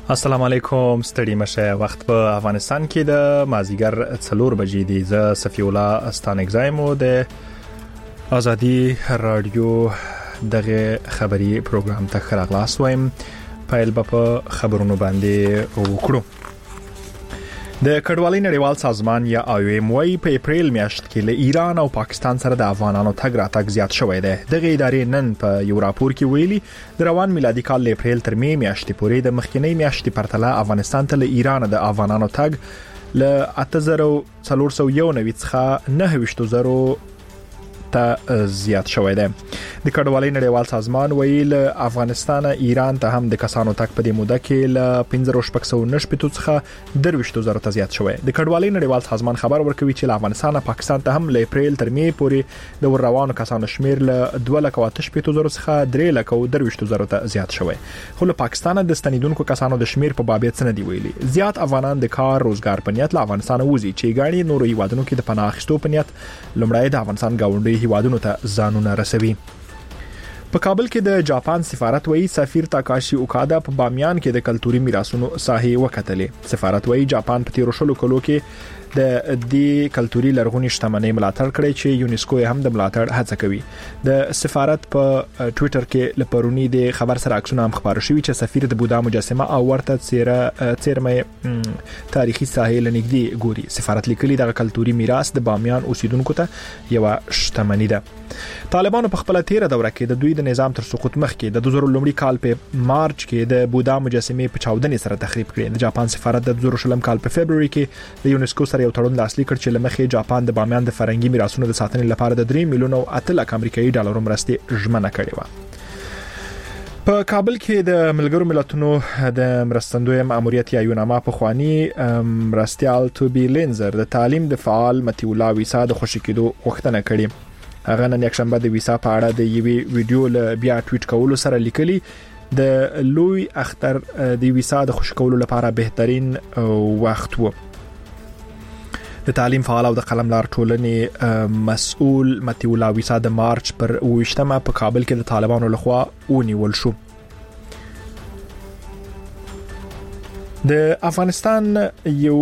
السلام علیکم، ستړي مشه. وخت په افغانستان کې د مازیګر 4 بجې دی. ز صفی الله استانګزایمو د ازادي رادیو دغه خبری پروګرام ته خراغلاس وایم. پایل په خبرونو باندې وکړو. د کډوالۍ نړیوال سازمان یا IOM وايي په اپریل میاشت کې له ایران او پاکستان سره د افغانانو تګ راتګ زیات شوی دی. دغه ادارې نن په یو راپور کې ویلي د روان میلادي کال له اپریل تر می میاشتې پورې د مخکینی میاشتې پرتله افغانستان ته له ایران د افغانانو تګ له 8491 څخه 9000 ته زیات شوی دی. د کډوالۍ نړیوال سازمان ویل افغانستان ایران ته هم د کسانو تک په دې موده کې ل 1599 څخه 20000 ته زیات شوی. د کډوالۍ نړیوال سازمان خبر ورکوي چې له افغانستان پاکستان ته هم ل اپریل تر می پورې د روانو کسانو شمیر ل 2,88,000 څخه 3,20,000 ته زیات شوی. خو له پاکستان د ستنیدونکو کسانو د شمیر په بابت څه نه دی ویلي. زیات افغانان د کار روزګار په نیت له افغانستان وځي چې ګاڼي نورو هیوادونو کې د پناه اخیستو په نیت لومړی د افغانستان گاونډي هیوادونو ته ځانونه رسوي. په کابل کې د جاپان سفارت وایي سفیر تاکاشي اوکادا په بامیان کې د کلتوري میراثونو ساحې وکتلې. سفارت وایي جاپان په 13 کلو کې د دې کلتوري لرغونی شتمنۍ ملاتړ کړی چې یونیسکو هم د ملاتړ هڅه کوي. د سفارت په ټوئیټر کې لپرونی د خبر سره عکسونه هم خبر شوي چې سفیر د بودا مجسمه او ورته څیرمه تاریخي ساحې لنګدي ګوري. سفارت لیکلي د کلتوري میراث د بامیان اوسیدونکو ته یو شتمنۍ ده. طالبانو په خپل تیر دوره کې د دوی د نظام تر سقوط مخکې د 2000 کال په مارچ کې د بودا مجسمه په چاودنې سره تخریب کړې. د جاپان سفارت د 2000 کال په فبرवरी کې د یونیسکو سره یو تړون لاسلیک کړ چې لمخې جاپان د بامیان د فرهنګي میراثونو د ساتنې لپاره د 3 میلیون او 8 لک امریکایي ډالر مرستې ژمنه کړې و. په کابل کې د ملګرو ملتونو د مرستندوی ماموریت یا یوناما په خواني مرستيال توبي لینزر د تعلیم د فعال متي الله ویسا د خوشی کېدو غوښتنه کړې. هغه نن یکشنبه د ویسا په اړه د یوې ویډیو له بیا ټویټ کولو سره لیکلي د لوی اختر د ویسا د خوشی کولو لپاره بهترین وخت و. د تعلیم فعال او د قلمدار ټولنې مسؤل متي الله ویسا د مارچ پر 28مه په کابل کې د طالبانو لخوا ونیول شو. د افغانستان یو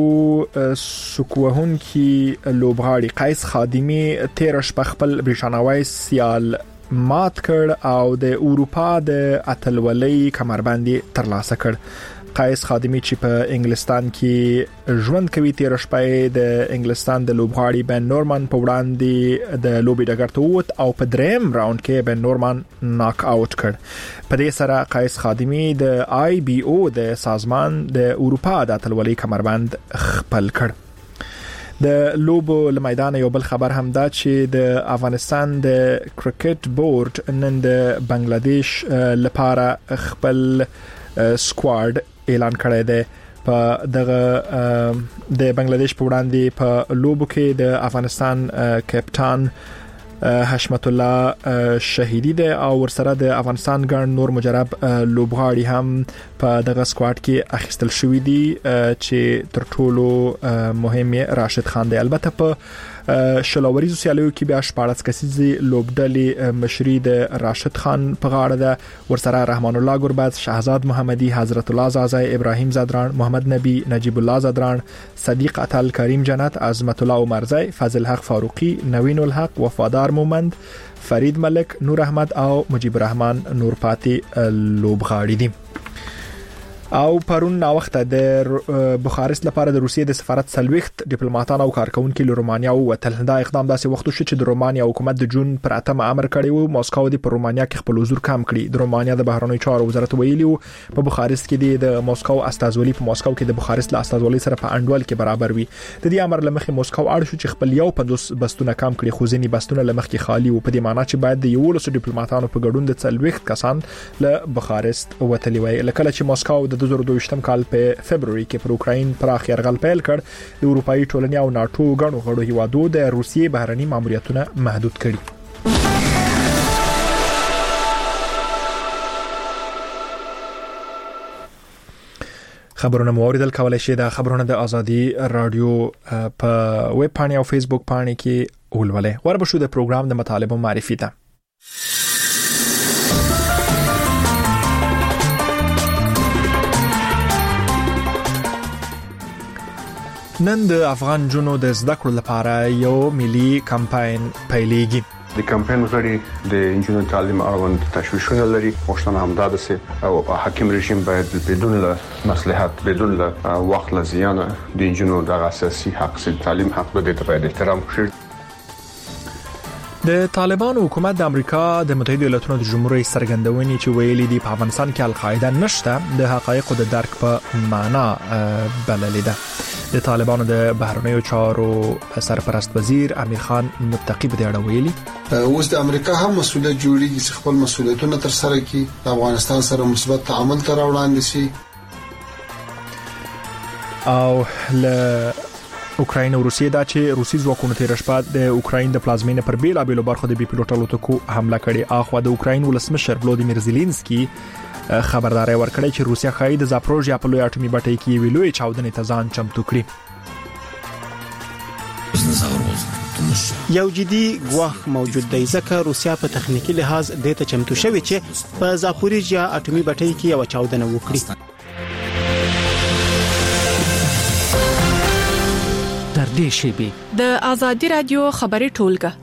سکوهونکي لوبغاړي قیس خادمي 13 شپه خپل برېښناوي سیال مات کړ او د اروپا د اتلولۍ کمربندي ترلاسه کړ. قیس خادمي چې په انګلستان کې ژوند کوي 13 شپه د انګلستان د لوبغاړي بن نورمان په وړاندې د لوبي ډګر ته ووت او په دریم راوند کې بن نورمان ناک آوټ کړ. په دې سره قیس خادمي د IBO د سازمان د اروپا د اتلولۍ کمربند خپل کړ. د لوبو لمیدان یو بل خبر هم دا چې د افغانستان د کرکټ بورډ نن د بنگلاديش لپاره خپل سکواډ اعلان کړی دی. په دغه د بنگلاديش په وړاندې په لوبو کې د افغانستان کپټان حشمت الله شهیدی دی او ورسره د افغانستان ګڼ نور مجرب لوبغاړي هم په دغه سکواډ کې اخیستل شوی دي چې تر ټولو مهم راشد خان دی. البته په شلوریزو سیالیو کې بیا 14 کسیزي لوبډلې مشري د راشد خان په غاړه ده. ورسره رحمان الله ګربز، شهزاد محمدي، حضرت الله زازای، ابراهیم زادران، محمد نبی، نجیب الله زادران، صدیق عطل، کریم جنت، عظمت الله عمرزی، فضل حق فاروقی، نوین الحق، وفادار مومند، فرید ملک، نور احمد او مجيب الرحمن نور پاتې لوبغاړي دي. او پرون نا وخت د بخارست لپاره د روسیې د سفارت سلويخت ډیپلوماټان او کارکونکو له رومانیا ووتل. دا اقدام داسې وخت شو چې د رومانیا حکومت د جون پر 8 امر کړی وو ماسکو د پر رومانیا کې خپل حضور کم کړي. د رومانیا د بهرنیو چارو وزارت ویلي وو په بخارست کې د موسکو استازولي په موسکو کې د بخارست له استازولي سره په انډول کې برابر وي. د دې امر لمخې موسکو اړ شو چې خپل یو 50 بستونه کم کړي، خو ځینی بستونه لمخ کې خالی وو. په دې معنی چې باید د یو لسو ډیپلوماټانو په ګډون د سلويخت کسان له بخارست وتلی وای. لکه چې موسکو د 2022 کال په فبرवरी کې پر اوکراین پراخ يرغل پیل کړ. د اروپאי ټولنې او ناتو غړو غړو هیوادو د روسیې بهرني ماموریتونه محدود کړي. خبرونه موریدل کولای شي د خبرونه د ازادي رادیو په ویب پاڼه او فیسبوک پاڼه کې ولولې. وربه شو د پروګرام د مطالبه معرفي ته. نن د افغان جنو د زده کړو لپاره یو ملي کمپاین پیلېږي. د کمپاین غړي د انجینر تعلیم اړوند تشویشونه لري. غوښتنه همدا ده او حاکم رژیم باید بدون له مصلحت بدون له وخت له زیان د انجینر د اساسي حق سي تعلیم حق د باید احترام شي. د طالبان حکومت د امریکا د متحده ایالاتونو د جمهوریت سرګندونې چې ویلي دي په افغانستان کې القاعده نشته د حقایقو د درک په معنا بللې ده. د طالبانو د بهرنیو چارو سرپرست وزیر امیر خان متقی په دې اړه ویلي اوس د امریکا هم مسؤلیت جوړیږي چې خپل مسؤلیتونه تر سره کړي، افغانستان سره مثبت تعامل تر وړاندې شي. او له اوکراین او روسیې دا چې روسي ځواکونو تیر شپه د اوکراین د پلازمینې پر بیلابېلو برخو د بي پیلوټ الوتکو حمله کړې. اخو د اوکراین ولسمشر ولودیمیر زيلنسکي خبرداري ورکړې چې روسیا خای د زاپروژیا په لوی اټومي بټۍ کې ویلوي چاودنې ته ځان چمتو کړي. یو جدي ګواښ موجود دی ځکه روسیا په تخنیکی لحاظ د ته چمتو شوی چې په زاپروژیا اټومي بټۍ کې یو چاودنه وکړي. تر دې شیبې د آزادي رادیو خبري ټولګه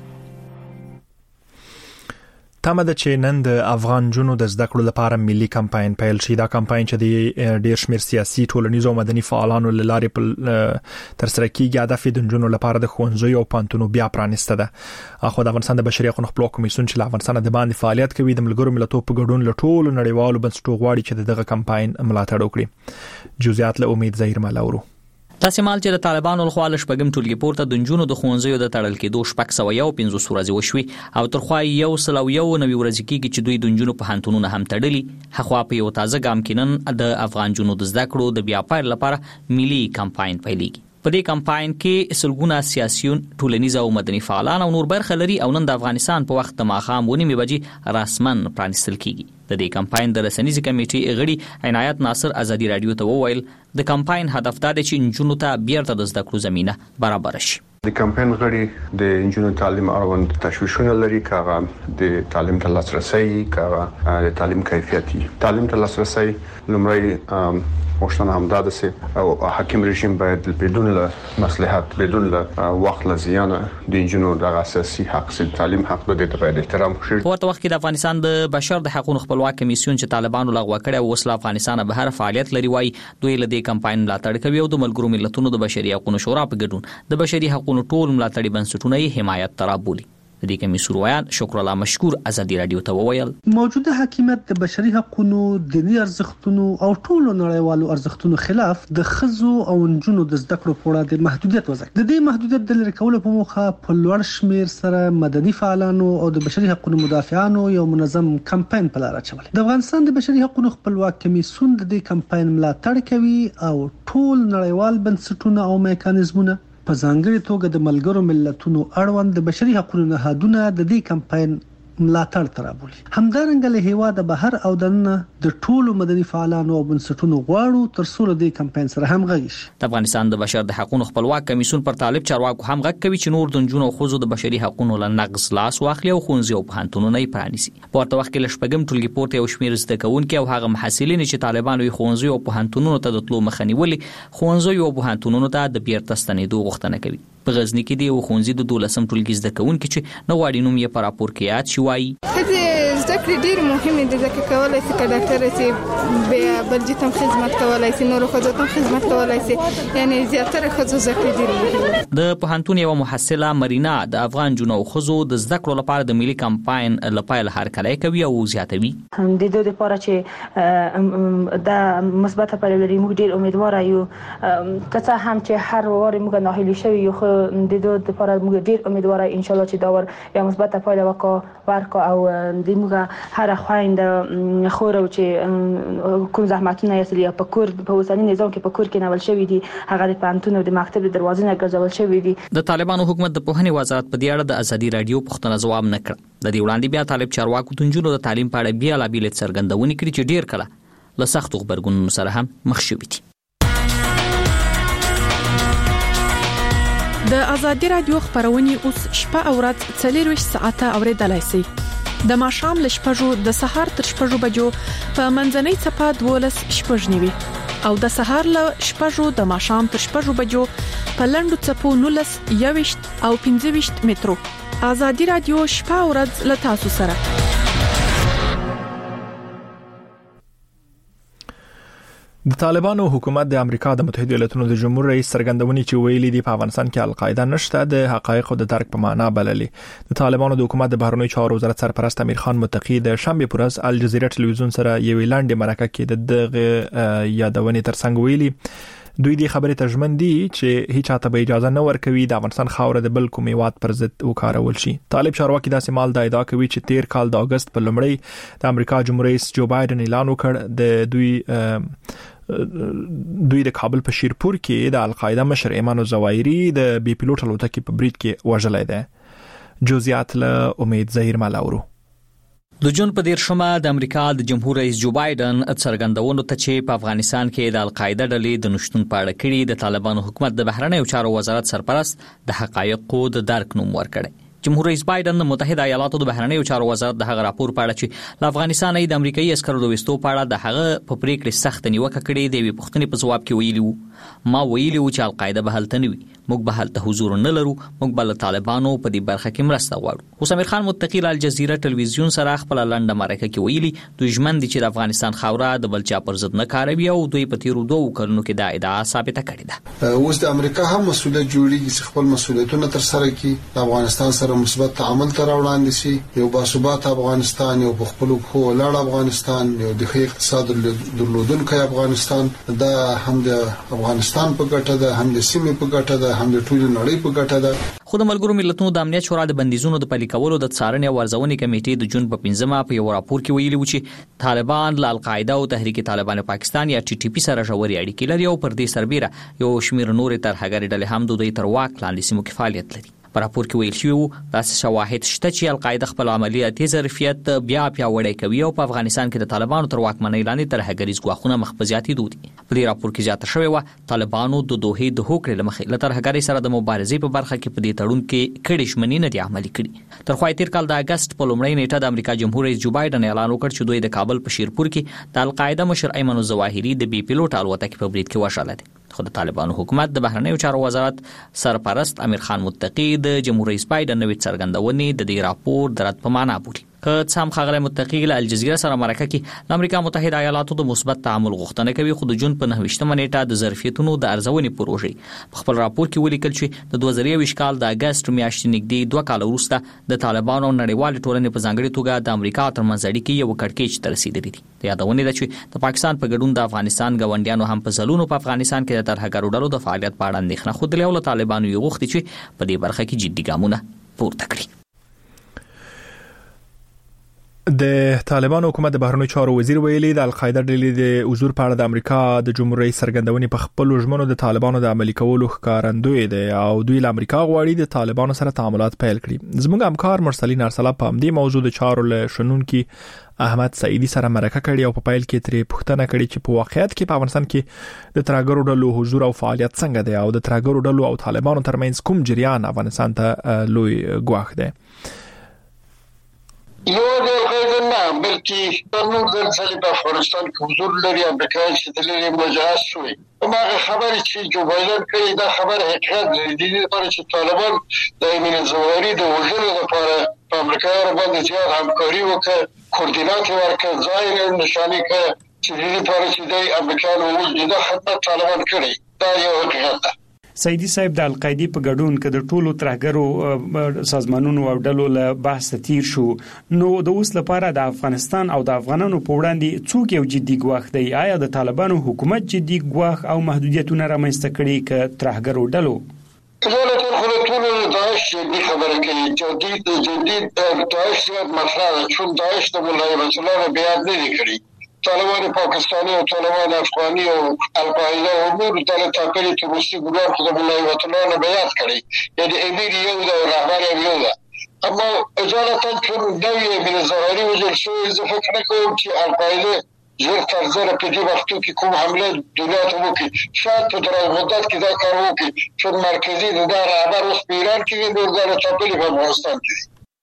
تمه ده چې نن د افغان جنو د زده کړو لپاره ملي کمپاین پیل شي. دا کمپاین چې د ډیر شمېر سیاسي ټولنیزو او مدني فعالانو لارې تر سره کیږي هدف د جنو لپاره د ښوونځیو او پانتونو بیا پرانسته ده. اخو د افغانستان د بشري حقوقو خپلواک کمیسیون چې د افغانستان د باندې فعالیت کوي د ملګرو ملتونو په ګډون له ټولو نړیوالو بنسټونو غواړي چې دغه کمپاین ملاتړ وکړي. جزئیات له امید ظاهر ملاورو. تاسو مال چې د طالبانو لخوا له شپږم ټولګي پورته د جنونو د ښوونځیو د تړل کېدو شپږ سوه یو 500 ورځې وشوي او ترخوا یو سل او یو نوي ورځې کېږي چې دوی د جنونو په هانتونونه هم تړلي. هغه په یو تازه ګام کې نن د افغان جنونو د زده کړو د بیا پیل لپاره ملي کمپاین پیلېږي. په دې کمپاین کې سلګونه سیاسيون، ټولنیز او مدني فعالان او نور برخه لري او نن د افغانستان په وخت د ماښام 9 بجې رسمن پرانستل کیږي. د دې کمپاین د رسنیز کمیټې غړي عنایت ناصر ازادي رادیو ته وویل د کمپاین هدف دا دی چې انجونو ته بیرته د زده کړو زمينه برابر شي. د کمپاین غړي د انجینر تعلیم اړوند تشویشونه لري، کاغه د تعلیم ته لاسرسي، کاغه د تعلیم کیفیتي تعلیم ته لاسرسي لمړی غوښتنه همدا ده او حاکم رژیم باید بدون له مصلحت بدون له وخت له زیان د انجینر د اساسي حق سي تعلیم حق د باید احترام شي. په ورته وخت کې د افغانستان د بشر د حقوقو خپلواک کمیسیون چې طالبانو لغوه کړی او وسله افغانستان به هر فعالیت لري وای دوی له دې کمپاین ملاتړ کوي او د ملګرو ملتونو د بشري حقوقو شورا په ګډون د بشري حقوقو ټول ملاتړي بنسټونه یې حمایت ترابولي. د دې کمیسیون روان شکر الله مشکور ازادي رادیو ته وویل موجوده حکومت د بشري حقوقو، دینی ارزښتونو او ټولو نړیوالو ارزښتونو خلاف د خزو او انجونو د زده کړو په وړاندې محدودیت وضع. د دې محدودیت د لرې کولو په موخه په لوړ شمیر سره مدني فعالانو او د بشري حقوقو مدافعانو یو منظم کمپاین په لار اچول. د افغانستان د بشري حقوقو خپلواک کمیسیون د دې کمپاین ملاتړ کوي او ټول نړیوال بنسټونه او میکانیزمونه په ځانګړي توګه د ملګرو ملتونو اړوند د بشري حقوقو نهادونه د دې کمپاین ملاتړ ترابولي. همدارنګه له هیواده بهر او دننه د ټولو مدني فعالانو او بنسټونو غواړو تر څو د کمپاین سره همغږي شي. د افغانستان د بشر د حقوقو خپلواک کمیسیون پر طالب چارواکو هم غږ کوي چې نور د جنونو او خوځو د بشري حقوقو له نقض لاس واخلي او ښوونځي او پوهنتونونه یې پرانیسي. په ورته وخت کې له شپږم ټولګي پورته یو شمېر زده کوونکي او هغه محصلین چې طالبانو یې ښوونځي او پوهنتونونو ته د تلو مخه نیولې ښوونځي او پوهنتونونو ته د بیرته ستنېدو غوښتنه کوي. په غزنی کې دی ښوونځي د 12م ټولګي زده کوونکي چې نو واړی نوم یې پر راپور کې یاد شي وایي زده کړې ډېر مهمه دي ځکه کولای شي که ډاکټر شي بیا بلجی ته خدمت کولای شي نور خدای ته خدمت کولای شي یعنی زیاتره خزو زده کړې ډېر مهمه. د پوهنتون یو محصله مرینا د افغان جنو او خزو د زده کړو لپاره د ملي کمپاین لپاره هرکلی کوي او زیاتوي د دوی لپاره چې د مثبت پایله لري. موږ ډېر امیدوار یو که هم چې هر واره موږ ناهیلي شوی یو د دوی لپاره موږ ډېر امیدوار ان شاء الله چې دا ور یا مثبت پایله ورکو او د موږ هر خويند خور او چې کوم زحمتونه یې په کور په اوسنی نظام کې په کور کې نول شوی دي هغه د پانتون او د مکتب د دروازې نه ګرځول شوی دي. د طالبانو حکومت د پوهنې وزارت په دې اړه د ازادي رادیو پوښتنه ځواب نه کړ. د دې وړاندې بیا طالب چارواکو د جنونو د تعلیم په اړه بیا لا بیل څرګندونې کړې چې ډیر کله له سختو خبرګونونو سره هم مخ شوي دي. د ازادي رادیو خبرونه اوس شپه او ورځ 24 ساعته اوریدلای شئ. د ماښام ل شپږو د سهار تر شپږو بجو په منځنۍ صفه 12 شپږ نیوي او د سهار ل شپږو د ماښام تر شپږو بجو په لنډو چپو 19 21 او 25 مترو. آزادي رادیو شپه او ورځ له تاسو سره. د طالبانو حکومت د امریکا د متحده ایالاتونو د جمهور رئیس څرګندونې چې ویلي دي په افغانستان کې القاعده نشته د حقایقو د درک په معنا بللې. د طالبانو د حکومت د بهرنیو چارو وزارت سرپرست امیر خان متقی د شنبه پر ورځ الجزیره ټلویزیون سره یو لاندې مرکه کې د یادونې ترڅنګ ویلي دوی د خبرې ترجمن دي چې هیڅ چاته به اجازه نه ورکوي د افغانستان خاور د بل کوم هیواد پر ضد وکارول شي. طالب چارواکي داسې مال د ادعا کوي چې 13 کال د اگست په لومړی د امریکا جمهور رئیس جو بایدن اعلان وکړ د دوی د کابل په شیرپور کې د القاعده مشر ایمان الزواهری د بي پيلوټ الوتکې په بریټ کې وژلای دی. جزئیات له امید ظهیر مالاورو. د جون په 10 د امریکا د جمهور رئیس جو بایدن څرګندونو ته چې په افغانستان کې د القاعده ډلې د نشټون په اړه کړي د طالبانو حکومت د بهرنیو چارو وزارت سرپرست د حقایقو د درک نوم ورکړي. جمهور رئیس بایدن د متحده ایالاتو د بهرنیو چارو وزارت د هغه راپور په اړه چې له افغانستان د امریکایي عسکرو د وستو په اړه د هغه په پریکړه سخت نیوکه کړې دی. پښتني په جواب کې ویلي ما ویلي چې القاعده به هلته نه وي، موږ به هلته حضور نه لرو، موږ به طالبانو په دې برخه کې مرسته غواړو. اوس امیر خان متقی له الجزیره ټلویزیون سره خپل لنډه مرکه کې ویلي دوی ژمن دي چې د افغانستان خاوره د بل چا پر ضد نه کاروي او دوی په تیرو 2 کلونو کې دا ادعا ثابته کړې ده. اوس د امریکا هم مسؤلیت جوړیږي چې خپل مسؤلیتونه تر سره کړي، د افغانستان سره مثبت تعامل تر وړاندې شي، یو باثبات افغانستان، یو په خپل خو لاړ افغانستان، یو د ښه اقتصاد درلودونکی افغانستان، دا هم د افغانستان په ګټه ده، هم د سیمې په ګټه ده، هم د ټول نړۍ په ګټه ده. خو د ملګرو ملتونو د امنیت شورا د بندیزونو د پلي کولو د څارنې او ارزونې کمیټې د جون په 15 په یو راپور کې ویلي و چې طالبان له القاعده او تحریک طالبان پاکستان یا ټي ټي پی سره ژورې اړیکې لري او پر دې سربېره یو شمېر نورې ترهګرې ډلې هم د دوی تر واک لاندې سیمو کې فعالیت لري. په راپور کې ویل شوی داسې شواهد شته چې القاعده خپل عملیاتي ظرفیت بیا پیاوړی کوي او په افغانستان کې د طالبانو تر واکمنۍ لاندې ترهګریز ګواښونه مخ په زیاتېدو دي. په دې راپور کې زیاته شوې و طالبانو د دوحې د هوکړې له مخې له ترهګرۍ سره د مبارزې په برخه کې په دې تړون کې کړي ژمنې نه دي عملي کړي. تر خو تیر کال د اگست په لومړۍ نیټه د امریکا جمهور رئیس جو بایدن اعلان وکړ چې دوی د کابل په شیرپور کې د القاعده مشر ایمان الزواهری د بي پيلوټ الوتکې په بریټ کې وژل دي. خو د طالبانو حکومت د بهرنیو چارو وزارت سرپرست امیر خان متقی د جمهور رئیس بایدن نوې څرګندونې د دې راپور د رد په معنا بولي. که څه هم خغله متقی له الجزیره سره مرکه کې د امریکا متحده ایالاتو د مثبت تعامل غوښتنه کوي، خو د جون په 9 نیټه د ظرفیتونو د ارزونې پروژې په خپل راپور کې ولیکل چې د 2020 کال د اگست میاشتې نږدې 2 کال وروسته د طالبانو نړیوال ټولنې په ځانګړي توګه د امریکا ترمنځ اړیکې یو کړکېچ ته رسیدلې دي. یادونه ده چې د پاکستان په ګډون د افغانستان غونډیانو هم په ځلونو په افغانستان کې د ترهګرو ډلو د فعالیت په اړه اندېښنه خوده او طالبانو یې غوښتي چې په دې برخه کې جدي ګامونه پورته کړي. د طالبانو حکومت د بهرنیو چارو وزیر ویلي د القاعده ډلې د حضور په اړه د امریکا د جمهور رئیس څرګندونې په خپل ژمنو د طالبانو د عملي کولو ښکارندوی دی او دوی له امریکا غواړي د طالبانو سره تعاملات پیل کړي. زموږ همکار مرسلین ارسلا په همدې موضوع د چارو له شنونکي احمد سعیدی سره مرکه کړې او په پیل کې ترې پوښتنه کړې چې په واقعیت کې په افغانستان کې د ترهګرو ډلو حضور او فعالیت څنګه دی او د ترهګرو ډلو او طالبانو ترمنځ کوم جریان افغانستان ته لوی ګواښ دی. یو د غیر نه بلکې نور د ځل په افغانستان کې حضور لري امریکایي چې تللی مجاز شوی. هغه خبرې چې جو بایدن کوي دا خبر حقیقت دی. د دې لپاره چې طالبان د ایمان الزواهری د وژلو لپاره په امریکا باندې زیات همکاري وکړي، کوردینات ورکړي، ځای نشاني کړي چې د دې لپاره چې د امریکایانو وجود د خدمت طالبان کړي. دا یو حقیقت ده. سیدی صاحب د القاعده په ګډون کې د ټولو ترهګرو سازمانونو او ډلو له بحث تیر شو، نو د اوس لپاره د افغانستان او د افغانانو په وړاندې څوک یو جدي ګواښ دی؟ آیا د طالبانو حکومت جدي ګواښ او محدودیتونه رامنځته کړي ک ترهګرو ډلو؟ ټول داعش دې خبره کوي جدي داعش مطلب چون داعش د مولا رسول بیا نه کړی. طالبان پاکستانی او طالبان افغانی او القاعده او نور ډلې ټاکلي چې روسي ګورنر خو د مولا وطنانو بیان کړی، یعنی امیر یو د رهبر یو ده. اما اجازه چون دوی من ظاهری وجل شو اذا فکر کوم چې القاعده زیر ترزر په دې وختو کې کوم حمله دولت وکړي، شاید په دراز مدت کې دا کار وکړي، چون مرکزی د رهبر اوس په ایران کې نور دا ټاکلي په افغانستان کې.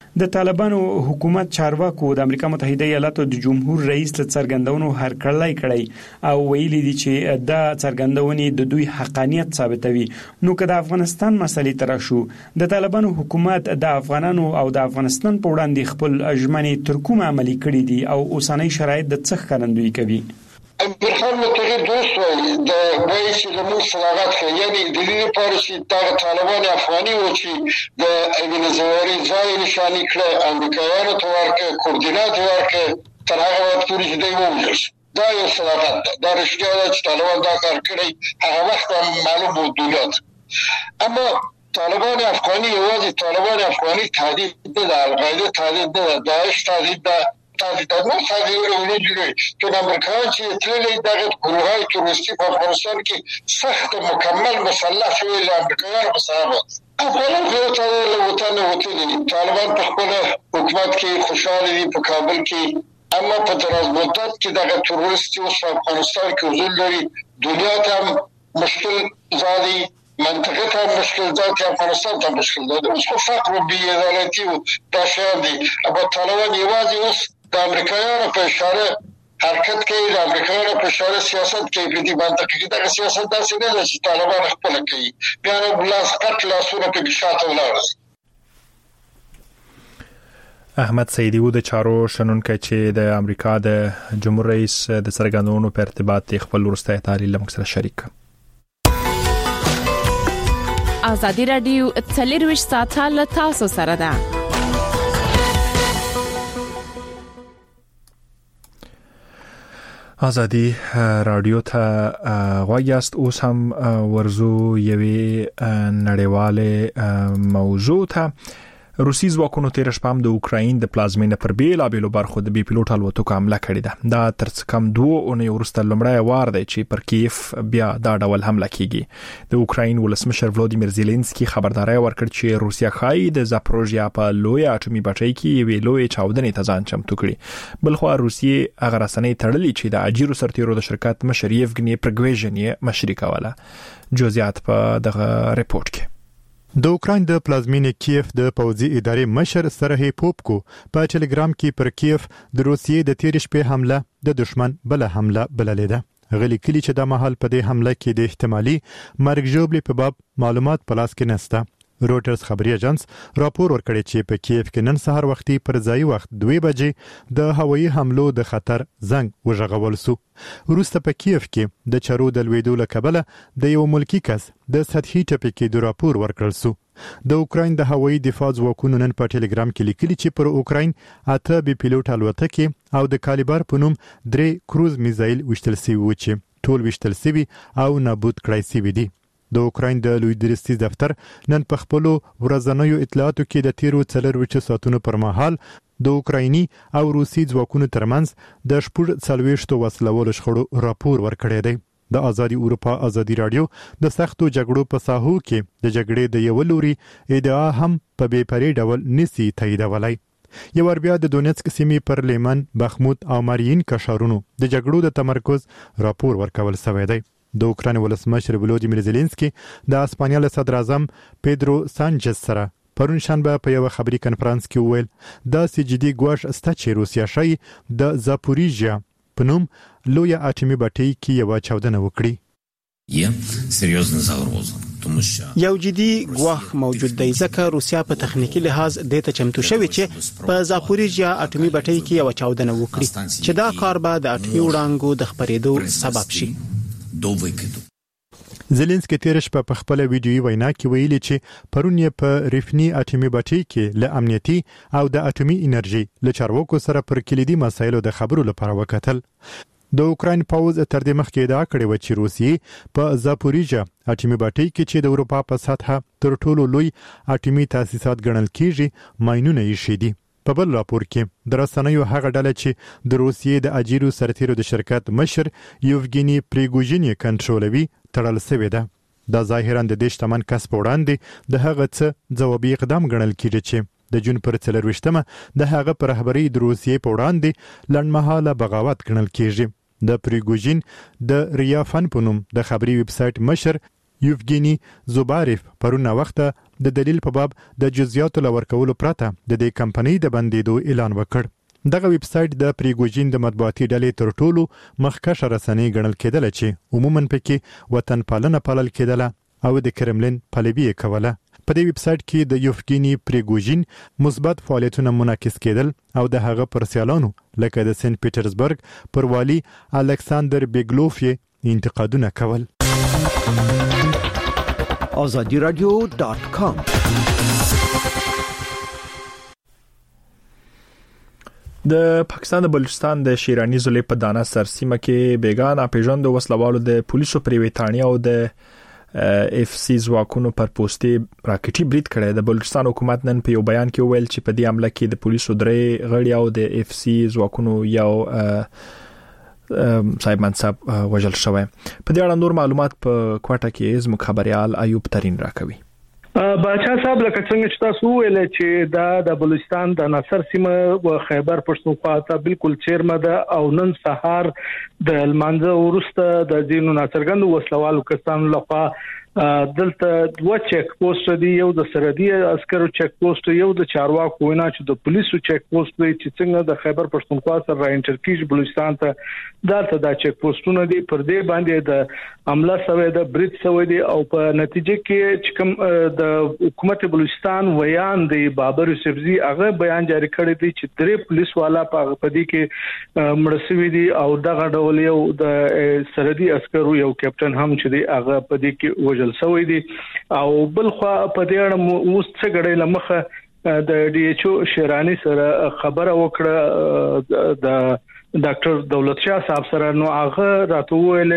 د طالبانو حکومت چارواکو د امریکا متحده ایالاتو د جمهور رئیس له څرګندونو هرکړی او ویلي دي چې دا څرګندونې د دوی حقانیت ثابتوي. نو که د افغانستان مسلې تر شو د طالبانو حکومت د افغانانو او د افغانستان په وړاندې خپل ژمنې تر کومه عملي کړي دي او اوسنۍ شرایط د څه ښکارندویي کوي؟ برخان متغیر دوست وای د وایي چې زموږ صلاحیت کوي، یعنی د دې لپاره چې دا طالبان افغاني و چې د ایبن زواری ځای نشانی کړ، امریکایانو ته ورکړ، کوردینات ورکړ، تر هغه وخت پورې چې دوی ووژل. دا یو صلاحیت ده، دا رښتیا ده چې طالبان دا کار کړی، هغه وخت معلوم و دولت. اما طالبان افغاني یوازې طالبان افغاني تهدید نه ده، القاعده تهدید نه ده، داعش تهدید ده، تهدیدات نه جوړوي. چې د امریکایانو چې تللي دغه ګروههای تروریستي په افغانستان کې سخت مکمل مسلح شوي له امریکایانو په سبب افغانان خو له وطن وتلي. طالبان په خپل حکومت کې خوشاله دي په کابل کې، اما په دراز مدت کې دغه تروریستي اوس په افغانستان کې حضور لري. دنیا ته مشکل زادي، منطقه ته مشکل ذات، افغانستان ته مشکل ذات. اوس خو فقر و بی‌عدالتي و دا شیان دي. اما طالبان یوازې اوس د امریکایانو په اشاره حرکت کوي، د امریکایانو په اشاره سیاست کوي. په دې منطقه کې دا سیاست داسې نه ده چې طالبان خپل کوي، بیا نو لاس کټ لاسونه په شاته ولاړ. احمد سیدی و د چارو شنونکي چې د امریکا د جمهور رئیس د څرګندونو په ارتباط خپل ورسته تحلیل موږ سره شریک. ازادي رادیو 24 ساعته له تاسو سره ده. ازادي رادیو ته غواړئ اوس هم ورزو یوې نړیواله موضوع ته. روسي ځواکونو تیر شپه د اوکراین د پلازمینه پر بیلابېلو برخو د بي پيلوټ الوتکو حمله کړې ده. دا تر څه کم 2 اونۍ وروسته لومړی وار دی چې پر کیف بیا دا ډول حمله کیږي. د اوکراین ولسمشر ولادیمیر زيلنسکي خبرداري ورکړ چې روسیا خای د زاپروژیا په لوی اټومي بټۍ کې یوې لوی چاودنې ته ځان چمتو کړي. بلخو روسیې هغه رسنۍ تړلې چې د اجیرو سرتیرو د شرکت مشر یفګنی پرګویژن یې مشري کوله. جزئیات په دغه ریپورت کې. د اوکراین د پلازمینې کیف د پوځي ادارې مشر سرهی پوپکو په ټلګرام کې پر کیف د روسیې د تیر شپې حمله د دشمن بل حمله بللې ده. غلي کلی چې د محل په دې حمله کې د احتمالي مرګ ژوبلې په باب معلومات په لاس کې نشته. روټرز خبري اژانس راپور ورکړی چې په کیف کې نن سهار وختي پر ځای وخت 2 بجې د هوایي حملو د خطر زنګ وژغول سو. وروسته په کیف کې د چارو د لویدو له کبله د یو ملکی کس د سطحي ټپي کې د راپور ورکړل سو. د اوکراین د هوایي دفاع ځواکونو نن په ټلګرام کې لیکلي چې پر اوکراین 8 بي پيلوټ الوتکې او د کالیبر په نوم 3 کروز میزایل وشتل سوي و چې ټول وشتل سوي او نابود کړای سوي دي. د اوکراین د لوی درستي دفتر نن په خپل ورځنیو اطلاعاتو کې د تیرو 4 ساعتونو پر مهال د اوکرایني او روسي ځواکونو ترمنځ د 40 وسلوالو شخړو راپور ورکړی دی. د ازادي اروپا ازادي رادیو د سختو جګړو په ساحو کې د جګړې د یو لوري ادعا هم په بې پرې ډول نسی تاییدولای. یو بیا د دونیتسک سیمې پر لیمن، بخموت او مارین کشارونو د جګړو د تمرکز راپور ورکول شوی دی. د اوکراین ولسمشر ولادیمیر زيلنسکي د اسپانیا له صدر اعظم پیدرو سانچز سره پرون شنبه په یو خبري کنفرانس کې وویل دا سجدي ګواښ ستا چې روسیا شای د زاپوریژیا په نوم لوی اټومي بټۍ کې یو چاودنه وکړي. یو جدي ګواښ موجود دی ځکه روسیا په تخنیکی لحاظ د ته چمتو شوی چې په زاپوریژیا اټومي بټۍ کې یو چاودنه وکړي چې دا کار به د اټومي وړانګو د خپرېدو سبب شي. زيلنسکي تیر شپه په خپل ویډیوي وینا کې ویلي چې پرون یې په ریفنی اټومي بټۍ کې له امنیتي او د اټومي انرژي له چارواکو سره پر کلیدي مسایلو د خبرو لپاره وکتل. د اوکراین پوز تر دې مخکې ادعا کړې و چې روسیې په زاپوریژیا اټومي بټۍ کې چې د اروپا په سطحه تر ټولو لوی اټومي تاسیسات ګڼل کیږي ماینونه یې شیدي. په بل راپور کې د رسنیو هغه ډله چې د روسیې د اجیرو سرتیرو د شرکت مشر یوفګنی پریګوژین یې کنټرولوي تړل شوی ده. دا ظاهرا د دې شتمن کس په وړاندې د هغه څه ځوابي اقدام ګڼل کیږي چې د جون پر 24مه د هغه پر رهبری د روسیې په وړاندې لړمحاله بغاوت ګڼل کیږي. د پریګوژین د ریافن په نوم د خبري ویب سټ مشر یوفګینی زوباریف پرونه وخت د دلیل په باب د جزئیاتو لورکولو پرته د دې کمپنۍ د بندیدو اعلان وکړ. دغه ویب سټ د پریګوژین د مطبوعاتي ډلې تر ټولو مخکښه رسنۍ ګڼل کېدل چې عموما پکې وطن پالنه پالل کېدله او د کرملین پلوي کوله. په دې ویب سټ کې د یوفګینی پریګوژین مثبت فعالیتونه منعکس کېدل او د هغه پر سیالانو لکه د سنت پیټرزبرګ پر والی الکساندر بیګلوف انتقادونه کول. azadiradio.com د پاکستان د بلوچستان د شیرانی ضلع په دانا سرسیمه کې بیگانه پیژند وسلوالو د پولیسو پریویتانی او د اف سی ځواکونو پر پوسټي راکټي برید کړي. د بلوچستان حکومت نن په یو بیان کې ویل چې په دې عمله کې د پولیسو درې غړي او د اف سی ځواکونو یو صاحب منصب وژل شوی. په دې اړه نور معلومات په کوټه کې زموږ خبريال ایوب ترين راکوي. باچا صاحب لکه څنګه چې تاسو ویل چې دا د بلوچستان د ناصر سیمه او خیبر پښتونخوا ته بالکل چیرمه ده او نن سهار د المانزه ورسته د دینو ناصرګند وسلوالو کسانو لخوا دلته دوه چک پوسټ دی، یو د سرحدي عسکرو چک پوسټ، یو د چارواکو وینا چې د پولیسو چک پوسټ دی چې څنګه د خیبر پښتونخوا سره را انټرکیج بلوچستان ته دلته د چک پوسټونه دی. پر دې باندې د عمله سوی د برید سوی دی او په نتیجه کې چې کوم د حکومت بلوچستان ویان دی بابر یوسفزي هغه بیان جاری کړی دی چې درې پولیس والا په دې کې مړسوي دي او دغه ډول یو د سرحدي عسکرو یو کیپټن هم چې دی هغه په دې کې وژل سوی دی. او بل خو په دې اړه اوس څه غړې لمخه د ډي ایچ او شیرانی سره خبره وکړه د ډاکټر دولت شاه صاحب سره، نو هغه راته ویل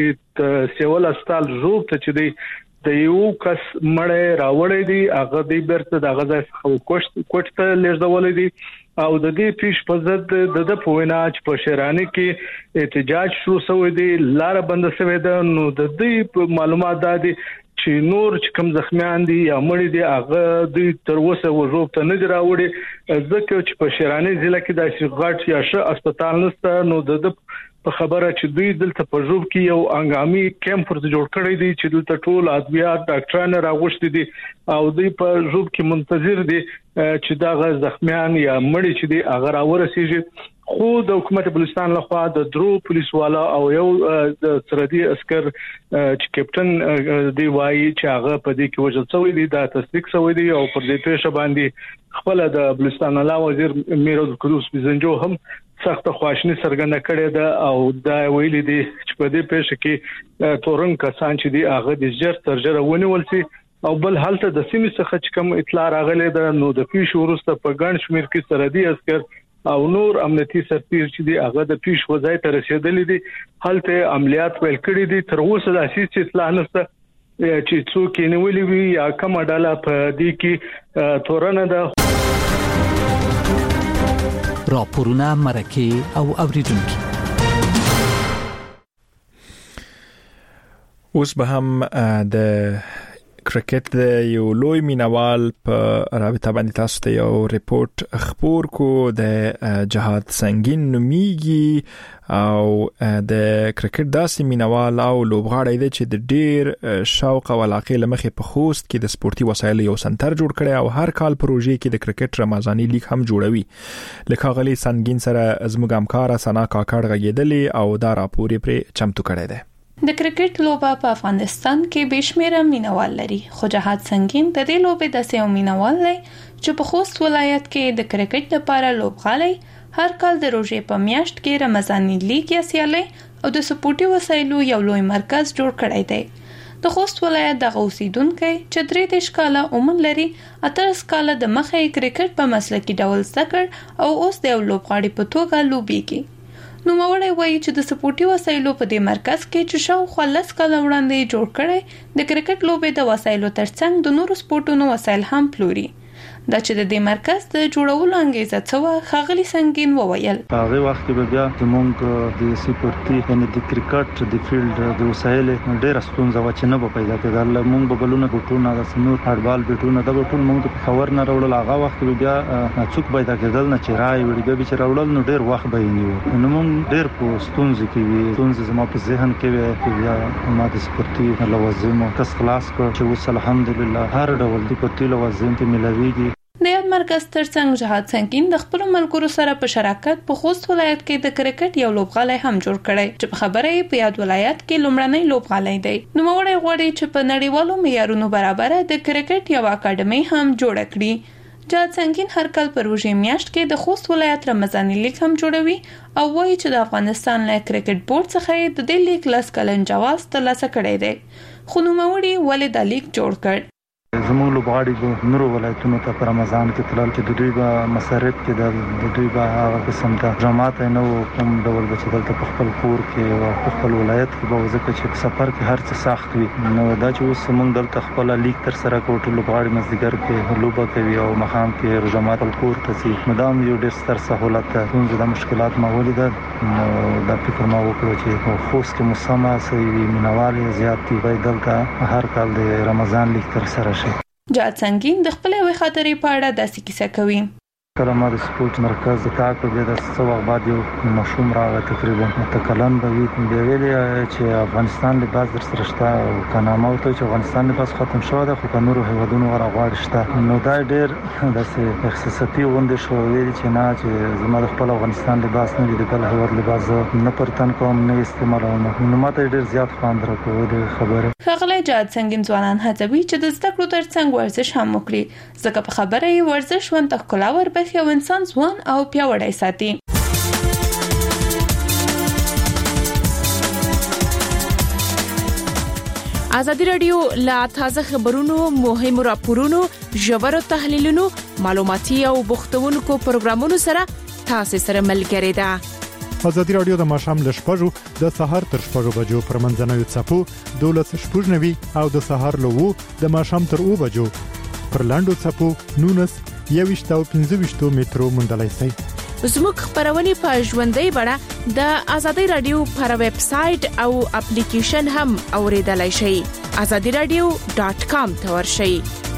چې سیول هسپتال روب ته چې دی د یو کس مړ راوړی دی هغه دی برته د غزا کوټ ته لږدول دي او د دې پیش په ضد د پوینا چې په شیرانی کې احتجاج شروع شوی دی، لار بند شوی ده. نو د دې معلومات دادي چې نور چې کوم زخمیان دي یا مړي دي هغه دوی تر اوسه وژوب ته نه دی راوړي ځکه چې په شیرانی ضلع کې د شغاټ یا ش هسپتال نشته. نو د په خبره چې دوی دلته په ژوب کې یو انګامي کیمپ ورته جوړ کړی دی چې دلته ټول ادویات ډاکټران راغوښتي دي او دوی په ژوب کې منتظر دي چې دا زخمیان یا مړي چې دي هغه راورسیږي. خو د حکومت بلوچستان لخوا د درو پولیس والا او یو د سرحدي عسكر چې کیپټن دی وایي چې هغه په دې کې وژل شوی دی، دا تصدیق شوی دی او پر دې پیښه باندې خپل د بلوچستان علاوه وزیر میروز قدوس بزنجو هم سخت خواشنی څرګنده کړې ده او دا ویلي دي چې په دې پیښه کې تورن کسان چې دي هغه د ژر تر ژره ونیول شي. او بل حالت د سیمې څخه چې کوم اطلاع راغلې ده نو د پیښو وروسته په ګڼ شمیر کې سرحدي عسكر او نور امنیتي سرتیر چې دی هغه د پیښ وځای ته رسیدلې دي، هلته عملیات ویل کړی دي. تر اوسه د اساس اطلاع نشته چې څوک یې نیولې وي یا کومه ډله په دې کې تورنه ده. راپورونه مرکه او اوریدونکو اوس به هم د کرکټ د یو لوی مینوال په رابطه باندې تاسو ته یو ریپورت خبر کو. د جهاد سنگین نومیږي او د کرکټ داسې مینوال او لوبغاړی دی چې د ډیر شوق او علاقه لمخې په خوست کې د سپورتي وسایلو یو سنټر جوړ کړي او هر کال پروژې کې د کرکټ رمضاني لیګ هم جوړوي. لکه غلي سنگین سره زموږ همکار سنا کاکړ غږیدلې او دا راپور پرې چمتو کړی دی. د کرکټ لوبه په افغانستان کې بشمیره مینوال لري، خو جهاد سنگین د دې لوبې د سیمه مینوال دی چې په خوست ولایت کې د کرکټ لپاره لوبغاړي هر کال د روزې په میاشت کې رمضاني لیګ یا سیالي او د سپورتي وسایلو یو لوی مرکز جوړ کړی دی. د خوست ولایت د اوسیدونکو چې 3 کاله عمر لري 18 کاله د مخې کرکټ په مسلکي ډول زده کړ او اوس د لوبغاړي په توګه لوبيږي. نو موري وایي چې د سپورتي وسایلو په دې مرکز کې چې شاوخوا 10 کاله وړاندې جوړ کړي د کرکټ لوبې د وسایلو ترڅنګ د نورو سپورتونو وسایل هم پلوري. دا چې د دې مرکز د جوړولو انګیزه څه و خاغلی سنگین وویل. هغه وخت کې بیا زمونږ د سپورتي یعنی د کرکټ د فیلډ د وسایل ډېر ستونزه و چې نه به پیدا کېدل. مونږ به بلونه بوټونه د سنور هډبال بوټونه د بوټون مونږ په خبر نه راوړل. هغه وخت بیا څوک پیدا کېدل نه چې راي وړي به چې راوړل نو ډېر وخت به نیو. نو مونږ ډېر په ستونزه کې وي. ستونزه زما په ذهن کې وي چې بیا ما د سپورتي لوازمو کس خلاص کړ چې اوس الحمدلله هر ډول د سپورتي لوازم ته ملويږي. د یاد مرکز ترڅنګ جهاد سنگین د خپل ملګرو سره په شراکت په خوست ولایت کې د کرکټ یو لوبغالی هم جوړ کړی چې په خبره په یاد ولایت کې لومړنی لوبغالی دی. نو موږ غواړو چې په نړیوالو معیارونو برابر د کرکټ یو اکیډمي هم جوړ کړي. جهاد سنگین هر کال په روژې میاشت کې د خوست ولایت رمضاني لیګ هم جوړوي او وایي چې د افغانستان له کرکټ بورډ څخه د دې لیګ لاس کلن جواز ترلاسه کړی دی. خو نوموړي ولې د لیګ جوړ کړ؟ زموږ لوبغاړي به نورو ولایتونو ته په رمضان کې تلل چې د دوی به مسارت کې د دوی به هغه قسم ته جماعت نه و کوم ډول به چې دلته په خپل کور کې او په خپل ولایت کې به ځکه چې سفر کې هر څه سخت وي. نو دا چې اوس موږ دلته خپل لیګ تر سره کوو ټول لوبغاړي مزدګر کې لوبه کوي او مخام کې جماعت کور ته ځي. نو دا یو ډېر ستر سہولت ده. څنګه د مشکلات ما ولیدل نو دا فکر ما وکړ چې خوست کې مسما سوي مینوالي زیات دي باید دلته هر کال د رمضان لیګ تر سره شي. جهاد سنگین د خپل وی خاطرې په اړه داسې کیسه کوي. کله ما د سپورت مرکز د کار په د څو وخت بعد یو مشوم راغی تقریبا متکلم به وی ویل چې افغانستان له باز در سره شته او کنامه او ته چې افغانستان له باز ختم شو ده خو په نورو هیوادونو غواړي شته. نو دا ډېر داسې احساساتي غونډه شو ویل چې نه چې زما د خپل افغانستان له باز نه د بل هیواد له باز نه پرتن کوم نه استعمالوم. نو ماته ډېر زیات خوند راکوي د خبره. ښاغلی جهاد سنگین ځوانان هڅوي چې د زده کړو ترڅنګ ورزش هم وکړي ځکه په خبره یې ورزش ژوند ته ښکلا وربخښي او انسان ځوان او پیاوړی ساتي. ازادي رادیو لا تازه خبرونو مهمو راپورونو ژورو تحلیلونو معلوماتي او بوختونکو پروګرامونو سره تاسو سره ملګری ده. ازادي رادیو د ماشام ل شپږو د سهار تر شپږو بجو پر منځنوي څپو 12:00 او د سهار له 2 د ماشام تر 2 بجو پر لاندو څپو 19 او 15 مترو مندلای سي. زموږ خبرونه په ژوندۍ بڼه د ازادي رادیو پر ویب سټ او اپلیکیشن هم اوریدلای شئ. azadiradio.com ته ورشئ.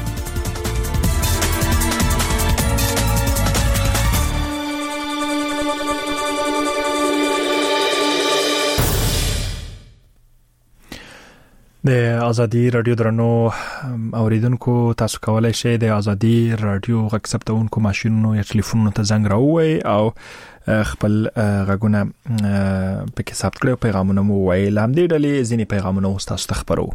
د ازادي رادیو درنو اوریدونکو تاسو کولای شئ د ازادي رادیو غږ ثبتونکو ماشينونو یا ټلیفونونو ته زنګ راووي او خپل غږونه پکې ثبت کړئ او پیغامونه مو وایي. لامدې ډلې ځینې پیغامونه تاسو ته خبرو.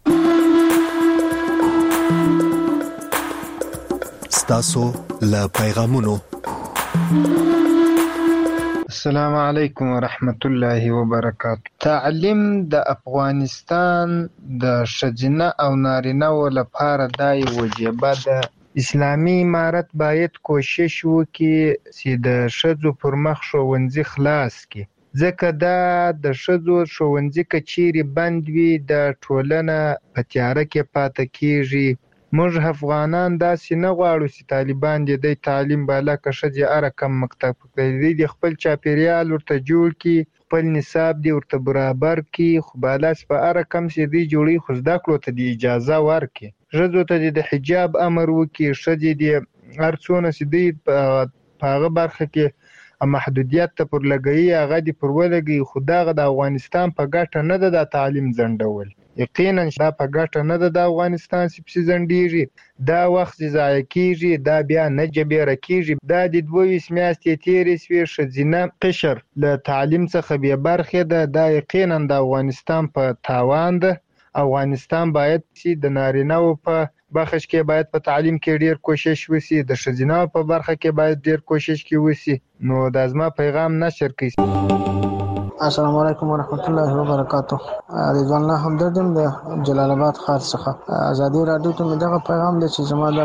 تاسو له پیغامونو. السلام علیکم ورحمت الله وبرکاته. تعلیم د افغانستان د ښځینه او نارینه لپاره د وجیبه ده. اسلامي امارت باید کوشش وکړي چې د ښځو پر مخ ښوونځي خلاص کړي ځکه دا د ښځو ښوونځي که چیرې بند وي د ټولنه په تیاره کې پاتې کیږي. موږ افغانان داسې نه غواړو چې طالبان د تعلیم بالا که ښځې هر کم مکتب کوي د خپل چاپیریال ورته جوړ کړي خپل نصاب دی ورته برابر کړي خو بالاس په هر کم چې دی جوړي خو زده کړو ته د اجازه ورکړي. ښځو ته د حجاب امر وکړي. ښځې د هر څونه چې دی په هغه برخه کې محدودیت ته پر لګي هغه دی پر ولګي. خو دغه د افغانستان په ګټه نه ده د تعلیم ځنډول. یقینا دا په ګټه نه ده د افغانستان چې ځنډيږي. دا وخت ضایع کیږي دا بیا نه جبیره کیږي. دا د 22 میاشتې تیرې سوي ښځینه قشر له تعلیم څخه به برخه ده. دا یقینا د افغانستان په تاوان ده. افغانستان باید چې د نارینه‌و په برخه کې باید په تعلیم کې ډیر کوشش وسی د ښځینه په برخه کې باید ډیر کوشش وسی. نو د ازما پیغام نشر کړئ. السلام علیکم ورحمت الله وبرکاته. رضوان الله همدردم د جلال آباد ښار څخه. ازادي رادیو ته دغه پیغام دی چې زما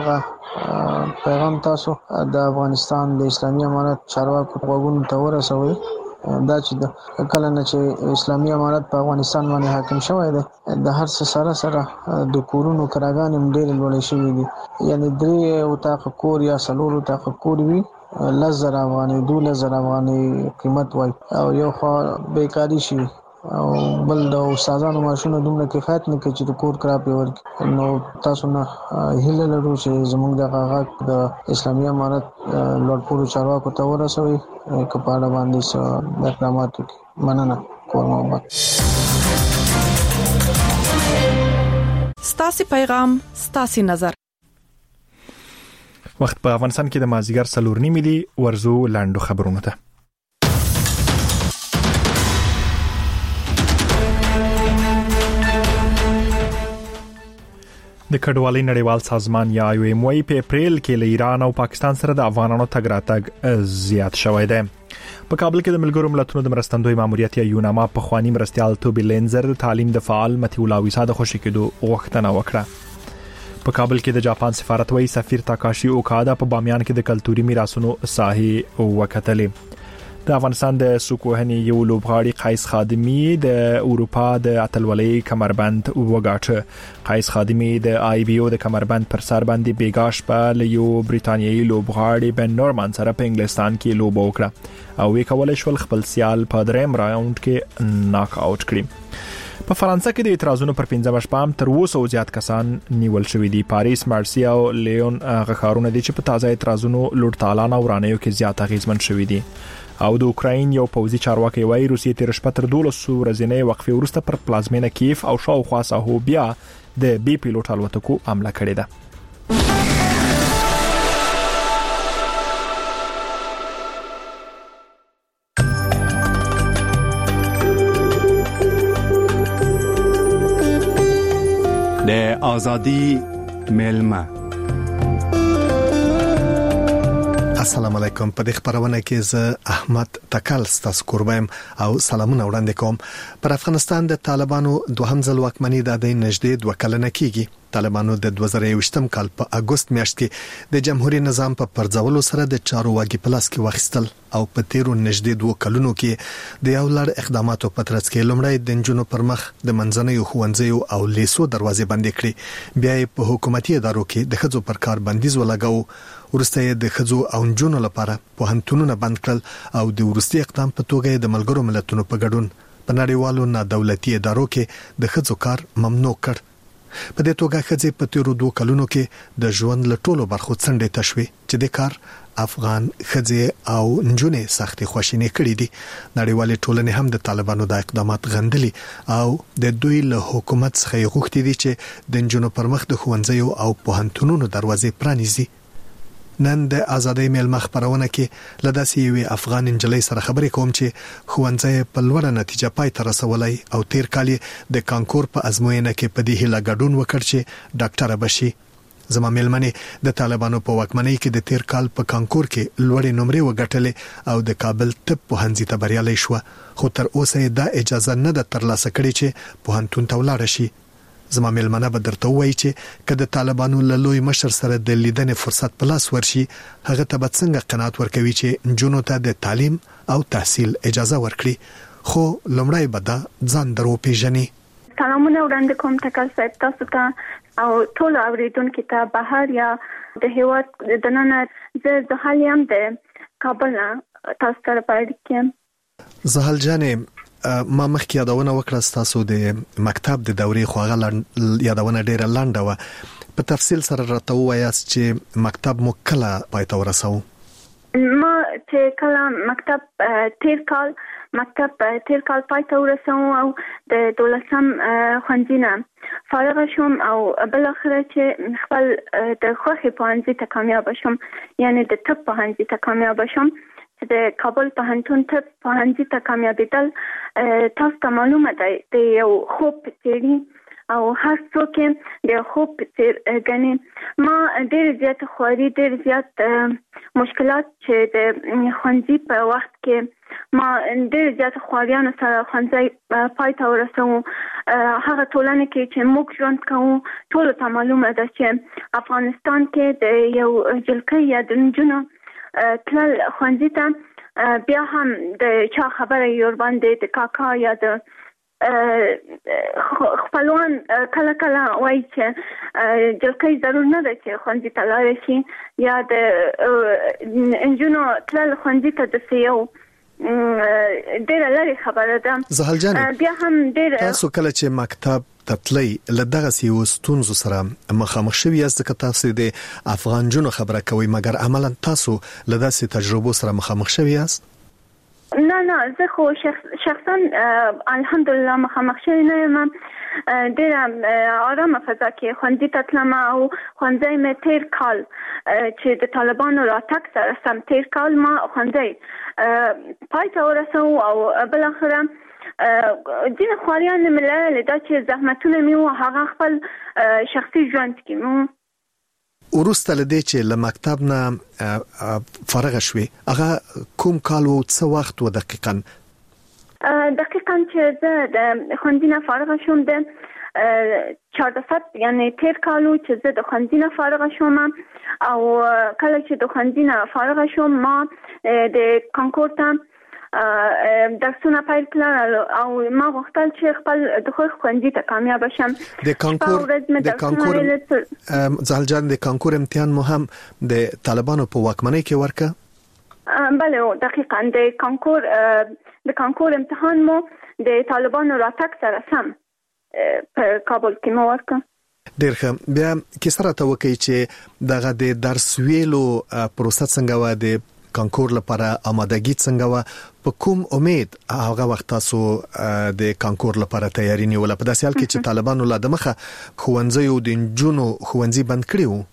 دغه پیغام تاسو د افغانستان د اسلامي امارت چارواکو غوښتنو ته ورسوي دا چې کله نه چې اسلامي امارت په افغانستان باندې حاکم شوی دی د هر څه سره د کورونو کراګانې ډېر لوړې شوې دي یعنی 3 اتاق کور یا 4 اتاق کور وي 10,000 افغانۍ 12,000 افغانۍ قیمت وای او یو خو بیکاری شي او بل د استادانو ماشونه دومره کفایت نه کوي چې د کور کرا په ورک نو تاسو نه هیله لرو چې زموږ د غاغ د اسلامي امارت لوړپوړو چارواکو ته ورسوي کپاړه باندې د اقدامات کوي مننه کور محمد ستاسو پیغام ستاسو نظر وخت په افغانستان کې د مازیګر 4:30 دی ورزو لاندو خبرونه ده د کډوالۍ نړیوال سازمان یا IOM په اپریل کې له ایران او پاکستان سره د افغانانو تګ راتګ زیات شوی دی په کابل کې د ملګرو ملتونو د مرستندوی ماموریت یا یوناما په خواني مرستيال توبي لینزر د تعلیم د فعال متي ولاوي ساده خوشی کېدو غوښتنه وکړه په کابل کې د جاپان سفارت وایي سفیر تاکاشي اوکادا په بامیان کې د کلتوري میراثونو ساحې وکتلې د افغانستان د سوکوهني یو لوبغاړي قیس خادمي د اروپا د اتلولۍ کمربند وګاټه قیس خادمي د IBO د کمربند پر سر باندې بیګاش په یو بریتانیایي لوبغاړي بن نورمان سره په انګلستان کې لوب وکړه او وی کولای شو خپل سیال په دریم راوند کې ناک اوټ کړي په فرانسه کې د اعتراضونو پر 15 شپه تر 200 زیات کسان نیول شوې دي پاریس مارسیا او لیون غخارونه دي چې په تازه اعتراضونو لوټ تالان او رانیو کې زیات غیزمن شوې دي او د اوکراین یو پوځي چارواکي وایي روسیې تیر شپه تر 12 ورځې وقفې وروسته پر پلازمینه کیف او شاوخوا ساحو بیا د بي پیلوټ الوتکو حمله کړې ده د ازادي ملما السلام علیکم په دې خبرونه کې زه احمد تکل ستاسو قربم او سلامونه وړاندې کوم پر افغانستان د طالبانو دوهم ځل واکمنۍ د نږدې 2 کلنه کېږي طالبانو د 2021م کال په اگست میاشت کې د جمهوریت نظام په پرځولو سره د چارو واګي پلاس کې واخیستل او په تیرو نږدې 2 کلونو کې د یو لړ اقداماتو په ترڅ کې لومړی د جنونو پر مخ د منځنیو ښوونځیو او لیسو دروازې بندې کړې بیا په حکومتي ادارو کې د خځو پر کار بندیز ولګاو ورسته د خځو او جنونو لپاره په هنتونونه بند کړل او د ورستي اقدام په توګه د ملګرو ملتونو په ګډون په نړیوالو نه دولتي ادارو کې د خځو کار ممنوع کړ په دې توګه خځې په تیرو 2 کلونو کې د ژوند له ټولو برخو څنډې تشوي چې د کار افغان خځې او نجونې سختي خوشینې کړې دي نړیوالې ټولنې هم د طالبانو د اقدامات غندلي او د دوی له حکومت څخه غوښتي دي چې د نجونو پر مخ د ښوونځیو او پوهنتونونو دروازې پرانیزي نن د ازادۍ ملما خبرونه کې لداسي یو افغان انجلۍ سره خبرې کوم چې ښوونځی په لوړه نتیجه پای ته رسولای او تیر کال د کانکور په ازموینه کې په دې هیله ګډون وکړ چې ډاکټر بشي زما ملمنه د طالبانو په واکمنۍ کې د تیر کال په کانکور کې لوړې نمرې وګټلې او د کابل طب پوهنځي ته بریالۍ شو خو تر اوسه دا اجازه نه ده ترلاسه کړې چې پوهنتون ته ولاړ شي زما ملمنه به درته وایي چې کله طالبانو له لوی مشر سره د لیدنې فرصت په لاس ورشي هغه ته به څنګه قناعت ورکوي چې جنونو ته د تعلیم او تحصیل اجازه ورکړي خو لمړی به دا ځان درو پیژني سلامونه وړاندې کوم تکل صاحب تاسو ته او ټول اوریدونکو ته بهر یا د هیواد د نن زه حالیم د کابل تاسو ته پاتې زهل جانې ما مخکې یادونه وکړه تاسو د مکتب د دورې خوغه یادونه ډیره لنډه و په تفصیل سره راته وایاست چې مکتب مو کله پای ته ورساو ما چې کله مکتب تیر کال پای ته ورساو او د 12م ښوونځي فارغ شوم او بل اخر چې خپل د خوخي پوهنځي ته کامیاب شوم یعنی د طب پوهنځي ته کامیاب شوم د کابل پوهنتون طب پوهنځي ته کامیابیدل تاسو ته معلومه ده د یو خوب تیری او هر څوک د خوب تیر غني ما ډېر زیات خواري ډېر زیات مشکلات چې د ښوونځي په وخت کې ما ډېر زیات خواریانو سره ښوونځي پای ته ورسوم هغه ټولنه کې چې موږ ژوند کوو ټول ته معلومه ده چې افغانستان کې د یو جلکې یا د نجونو تل ښوونځي ته بیا هم د چا خبره یور باندې د کاکا یا د خپلوان کله کله وایي چې جلکۍ ضرور نه ده چې ښوونځي ته لاړې شي یا د نجونو تلل ښوونځي ته داسې یو ډېره لرې خبره ده. زهل جانې بیا هم ډېر تاسو کله چې مکتب تطلی له دغه یو ستونزو سره مخامخ شوي یاست که تاسو د افغان جنو خبره کوي مګر عملاً تاسو له داسې تجربو سره مخامخ شوي یاست؟ نه زه خو شخصا الحمدلله مخامخ شوی نه یم. ډېره آرامه فضا کې ښوونځي ته تلم او ښوونځی مې تېر کال چې د طالبانو راتګ سره سم تېر کال ما ښوونځی پای ته ورسوو او بالاخره ځینې خواریان مې لرلې دا چې زحمتونه مې وو هغه خپل شخصي ژوند کې مو وروسته لدې چې له مکتب نه فارغ شوې هغه کوم کال وو څه وخت و دقیقاً چې زه د ښوونځي نه فارغ شوم د 14 یعنی تېر کال و چې زه د ښوونځي نه فارغ شوم او کله چې د ښوونځي نه فارغ شوم ما د کانکور ته درسونه پیل کړل او ما غوښتل چې خپل د ښوونځي ته کامیاب شم. د کانکور زهل جان د کانکور امتحان مو هم د طالبانو په واکمنۍ کې ورکه؟ بله دقیقاً د کانکور امتحان مو د طالبانو راتګ سره سم په کابل کې مو ورکه. ډېر ښه. بیا کیسه راته وکړئ چې دغه د درس ویلو پروسه څنګه وه، د کانکور لپاره آمادګي څنګه وه، په کوم امید هغه وخت تاسو د کانکور لپاره تیاری نیوله په داسې حال کې چې طالبانو لا دمخه ښوونځي او د نجونو ښوونځي بند کړي وو؟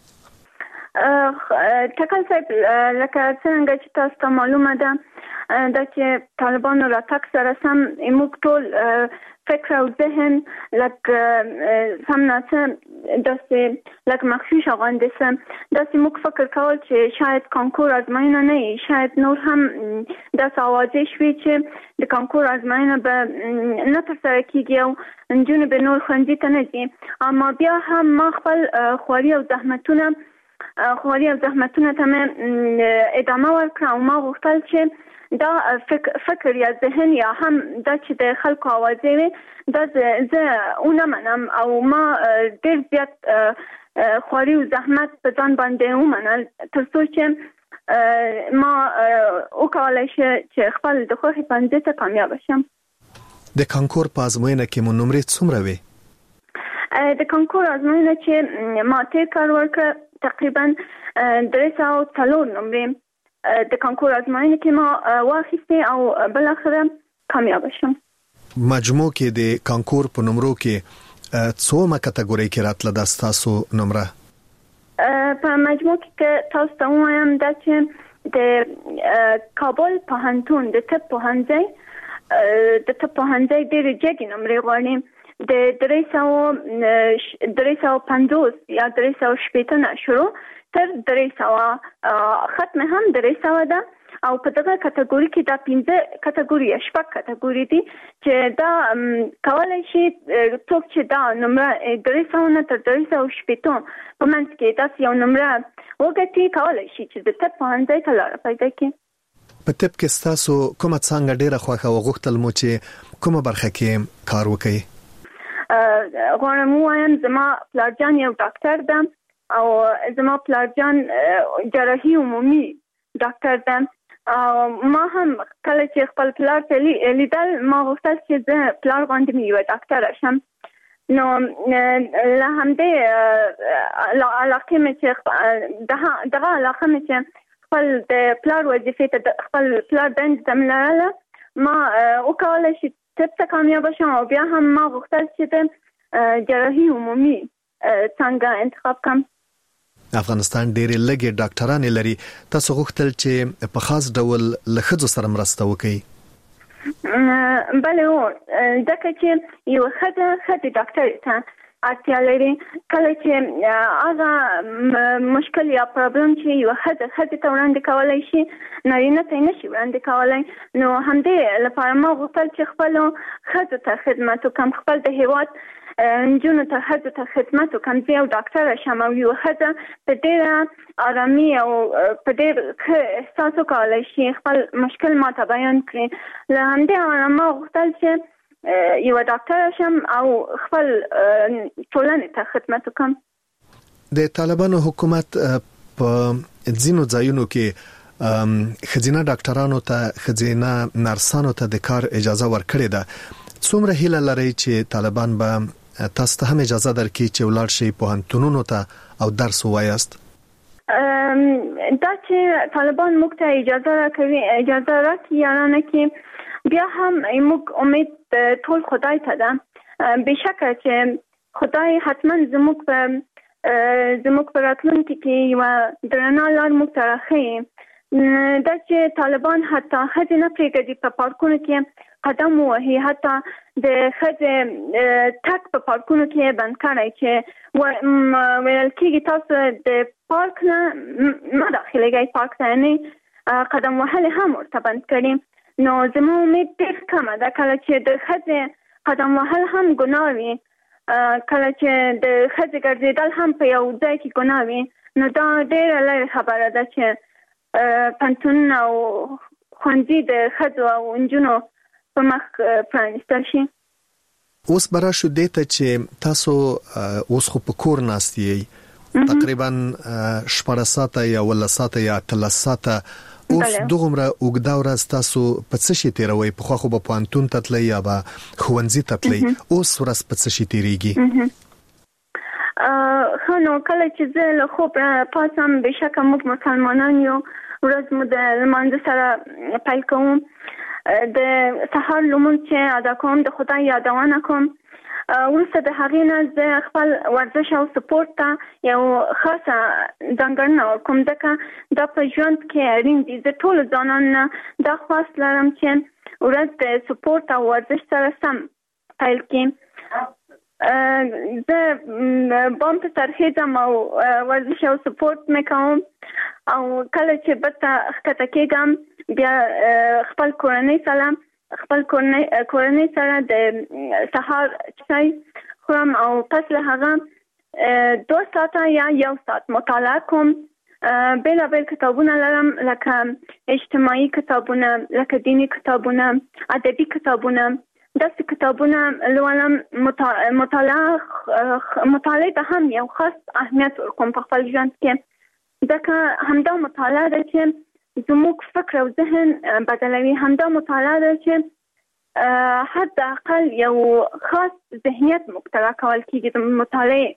ټکل صاحب لکه څنګه چې تاسو ته معلومه ده دا چې طالبانو راتګ سره سم موږ ټول فکر او ذهن لکه سم ناڅه داسې لکه مخشوش غوندې سم داسې موږ فکر کول چې شاید کانکور ازموینه نه وي، شاید نور هم داسې اوازې شوي چې د کانکور ازموینه به نه ترسره کیږي او نجونې به نور ښوونځي ته نه ځي. اما بیا هم ما خپل خواري او زحمتونه ته مې ادامه ورکړه او ما غوښتل چې دا فکر یا ذهن یا هم دا چې د خلکو اوازې وي دا زه ونه منم او ما ډېر زیات خواري او زحمت په ځان باندې ومنل تر څو چې ما وکولای شم چې خپل د خوښې ښوونځي ته کامیاب شم. د کانکور په ازموینه کې مو نمرې څومره وې؟ د کانکور ازموینه چې ما تېر کال ورکړه تقریبا 304 نمرې د کانکور ازموینه کې ما واخیستې او بالاخره کامیاب شم. مجموع کې د کانکور په نمرو کې څومره کټګوري کې راتله د تاسو نمره؟ په مجموع کې تاسو ته وایم دا چې د کابل پوهنتون د طب پوهنځي ډېرې جګې نمرې غواړي د 350 یا 360 نه شروع تر 300 ختم هم 300 ده او په دغه کټګوري کې دا 15 کټګوري شپږ کټګوري دي چې دا کولای شي څوک چې دا نمره 300 نه تر 360 په منځ کې تاسو یو نمره وګټي کولای شي چې د طب پوهنځي ته لاره پیدا کړي. په طب کې تاسو کومه څنګه ډیره خوښه او غوښتل مو چې کومه برخه کې کار وکړئ؟ غواړم وایم زما پلارجان یو ډاکټر ده او زما پلارجان جراحي عمومي ډاکټر ده. ما هم کله چې خپل پلار ته لیدل ما غوښتل چې زه پلار غوندې مې یوه ډاکټره شم. نو له همدې علاقې مې چې دغه علاقه مې چې خپل د پلار وظیفې ته خپل پلار دندې ته مې لرله ما وکولی شي طب ته کامیاب شم او بیا هم ما غوښتل چې د جراحي عمومي څنګه انتخاب کړم. افغانستان ډېرې لږې ډاکټرانې لري، تاسو غوښتل چې په خاص ډول له ښځو سره مرسته وکړئ؟ بله ځکه چې یو ښځې ډاکټرې ته اړتیا لري. کله چې هغه مشکل یا پرابلم چې یو ښځې ته وړاندې کولی شي نارینه ته یې نشي وړاندې کولی، نو همدې لپاره ما غوښتل چې خپلو ښځو ته خدمت وکړم، خپل د هېواد انجونو ته حد ته خدمت وکم زه یو ډاکټر شم او یو خزه په ډېره آرامي او په ډېر احساس وکولای شي خپل مشکل ماته بیان کړي له همدې ما غوښتل چې یو ډاکټر شم او خپل ټولنې ته خدمت وکم. د طالبانو حکومت په ځینو ځایونو کې خزینه ډاکټرانو ته خزینه نرسانو ته د کار اجازه ورکړې ده. څومره هیله لري چې طالبان به تاسو ته هم اجازه درکړي چې ولاړ شي پوهنتونونو ته او درس ووایاست؟ دا چې طالبان موږ ته اجازه راکړي یارانه کې بیا هم موږ امید ټول خدای ته ده. بشکه چې خدای حتما زموږ په راتلونکي کې یو درنه لار موږ ته راښیي. دا چې طالبان حتی ښځې نه پرېږدي په پارکونو کې قدم وهي، حتی د ښځې تګ په پارکونو کې بند کړی چې ویل کېږي تاسو د پارک نه مه داخلېږئ، پارک ته یعنې قدم وهل هم ورته بند کړي. نو زما امید ډېر کمه ده کله چې د ښځې قدم وهل هم ګناه وي، کله چې د ښځې ګرځېدل هم په یو ځای کې ګناه وي، نو دا ډېره لرې خبره ده چې پوهنتونونه او ښوونځي د ښځو او نجونو په مخ پرانیستل شي. اوس برا شو دیته چې تاسو اوس خو په کور ناست یې تقریبا 14 ساعته یا 18 ساعته یا 13 ساعته. اوس دغمره اوږده ورځ تاسو په څه شي تیروي؟ پخوا خو به پوهنتون ته تلئ یا به ښوونځي ته تلئ، اوس ورځ په څه شي تیریږي؟ نو کله چې زه له خوب پاڅم، بېشکه موږ مسلمانان یو، ورځ مو د لمانځه سره پیل کوم، د سهار لمونځ چې ادا کوم د خدای یادونه کوم. وروسته د هغې نه زه خپل ورزش او سپورت ته یو خاصه ځانګړنه ورکوم، ځکه دا په ژوند کې اړین دي. زه ټولو ځوانانو نه دا خواست لرم چې ورځ د سپورت او ورزش سره سم پیل کړي. زه بام ته سرخیزم او ورزش او سپورت مې کوم، او کله چې بته ښکته کېږم بیا خپل کورنۍ سره د سهار چای خورم او پس له هغه 2 ساعته یا 1 ساعت مطالعه کوم. بیلابیل کتابونه لرم، لکه اجتماعي کتابونه، لکه دینی کتابونه، ادبي کتابونه. داسې کتابونه لولم. مطالعه ته هم یو خاص اهمیت ورکوم په خپل ژوند کې، ځکه همدا مطالعه ده چې زموږ فکر او ذهن بدلوي. همدا مطالعه ده چې حد اقل یو خاص ذهنیت موږ ته راکول کېږي د مطالعې.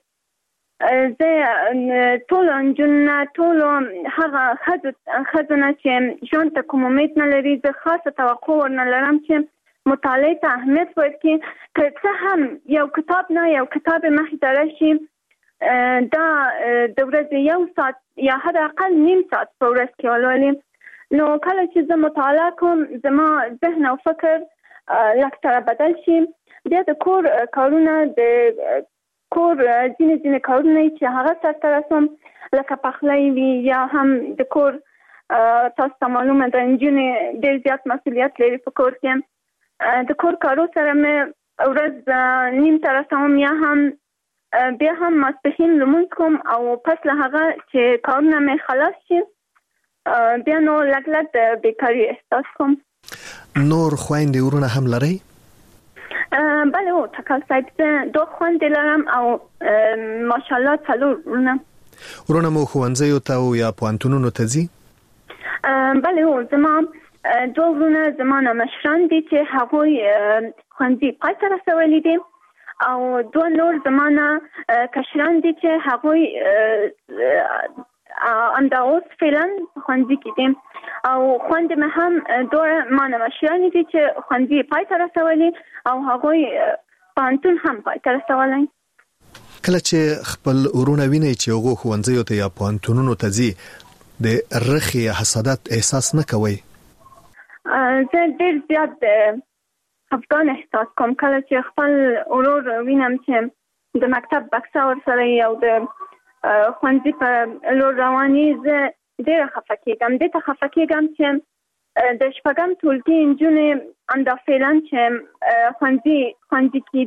زه ټولو نجونو، ټولو هغه ښځو نه چې ژوند ته کوم امید نه لري، زه خاصه توقع ورنه لرم چې مطالعې ته اهمیت ورکړي. که څه هم یو کتاب نه یو کتاب مخې ته راشي، دا د ورځې 1 ساعت یا حد اقل نیم ساعت په ورځ کې ولولي. نو کله چې زه مطالعه کوم، زما ذهن او فکر لږ سره بدل شي. بیا د کور کارونه، د کور ځینې کارونه چې هغه سرته رسوم، لکه پخلی وي یا هم د کور، تاسو ته معلومه ده نجونې ډېر زیات مسؤلیت لري په کور کې. د کور کارو سره مې ورځ نیم ته رسوم، یا هم بیا هم ماسپښین لمونځ کوم، او پس له هغه چې کارونه مې خلاص شي بیا نو لږ د بیکاري احساس کوم. نور خویندې ورونه هم لرئ؟ بله او تکل صاحب، زه 2 خویندې لرم او ماشاءالله 4 ورونه. ورونه مو ښوونځیو ته یا پوهنتونونو ته ځي؟ بله او زما 2 ورونه زما نه مشران دي چې هغوی ښوونځي پای ته رسولی دي، او 2 نور زما نه کشران دي چې هغوی همدا اوس فعلا ښوونځي کې دي، او خویندې مې هم 2 ما نه مشرانې دي چې ښوونځي پای ته رسولي، او هغوی پوهنتون هم پای ته رسولی. کله چې خپل ورونه وینئ چې هغوی ښوونځیو ته یا پوهنتونونو ته ځي، د رخې یا حسادت احساس نه کوئ؟ زه ډېر زیات خفګان احساس کوم کله چې خپل ورور وینم چې د مکتب بکسه ورسره او د ښوونځي په لور رواني. زه ډېره خفه کېږم. دې ته خفه کېږم چې د 4م ټولګي نجونې همدا فعلا چې ښوونځي کې دي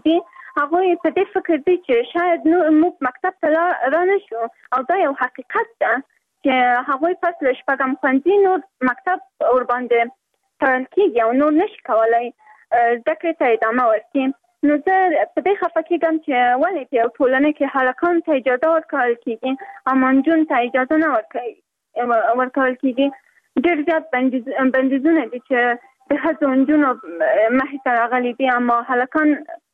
هغه په دې فکر دي چې شاید نو موږ مکتب ته را نشو او دا یو حقیقت ده چې هغه فصل شپږم ښوونځي نور مکتب ور باندې تړل کېږي او نور نشي کولای زده کړې ته ادامه ورکړي. نو زه په دې خفه کېږم چې ولې په یو ټولنه کې هلکانو ته اجازه ورکول کېږي او نجونو ته اجازه نه ورکول کېږي. ډېر زیات بندیزونه دي چې د ښځو نجونو مخې ته راغلي دي، اما هلکان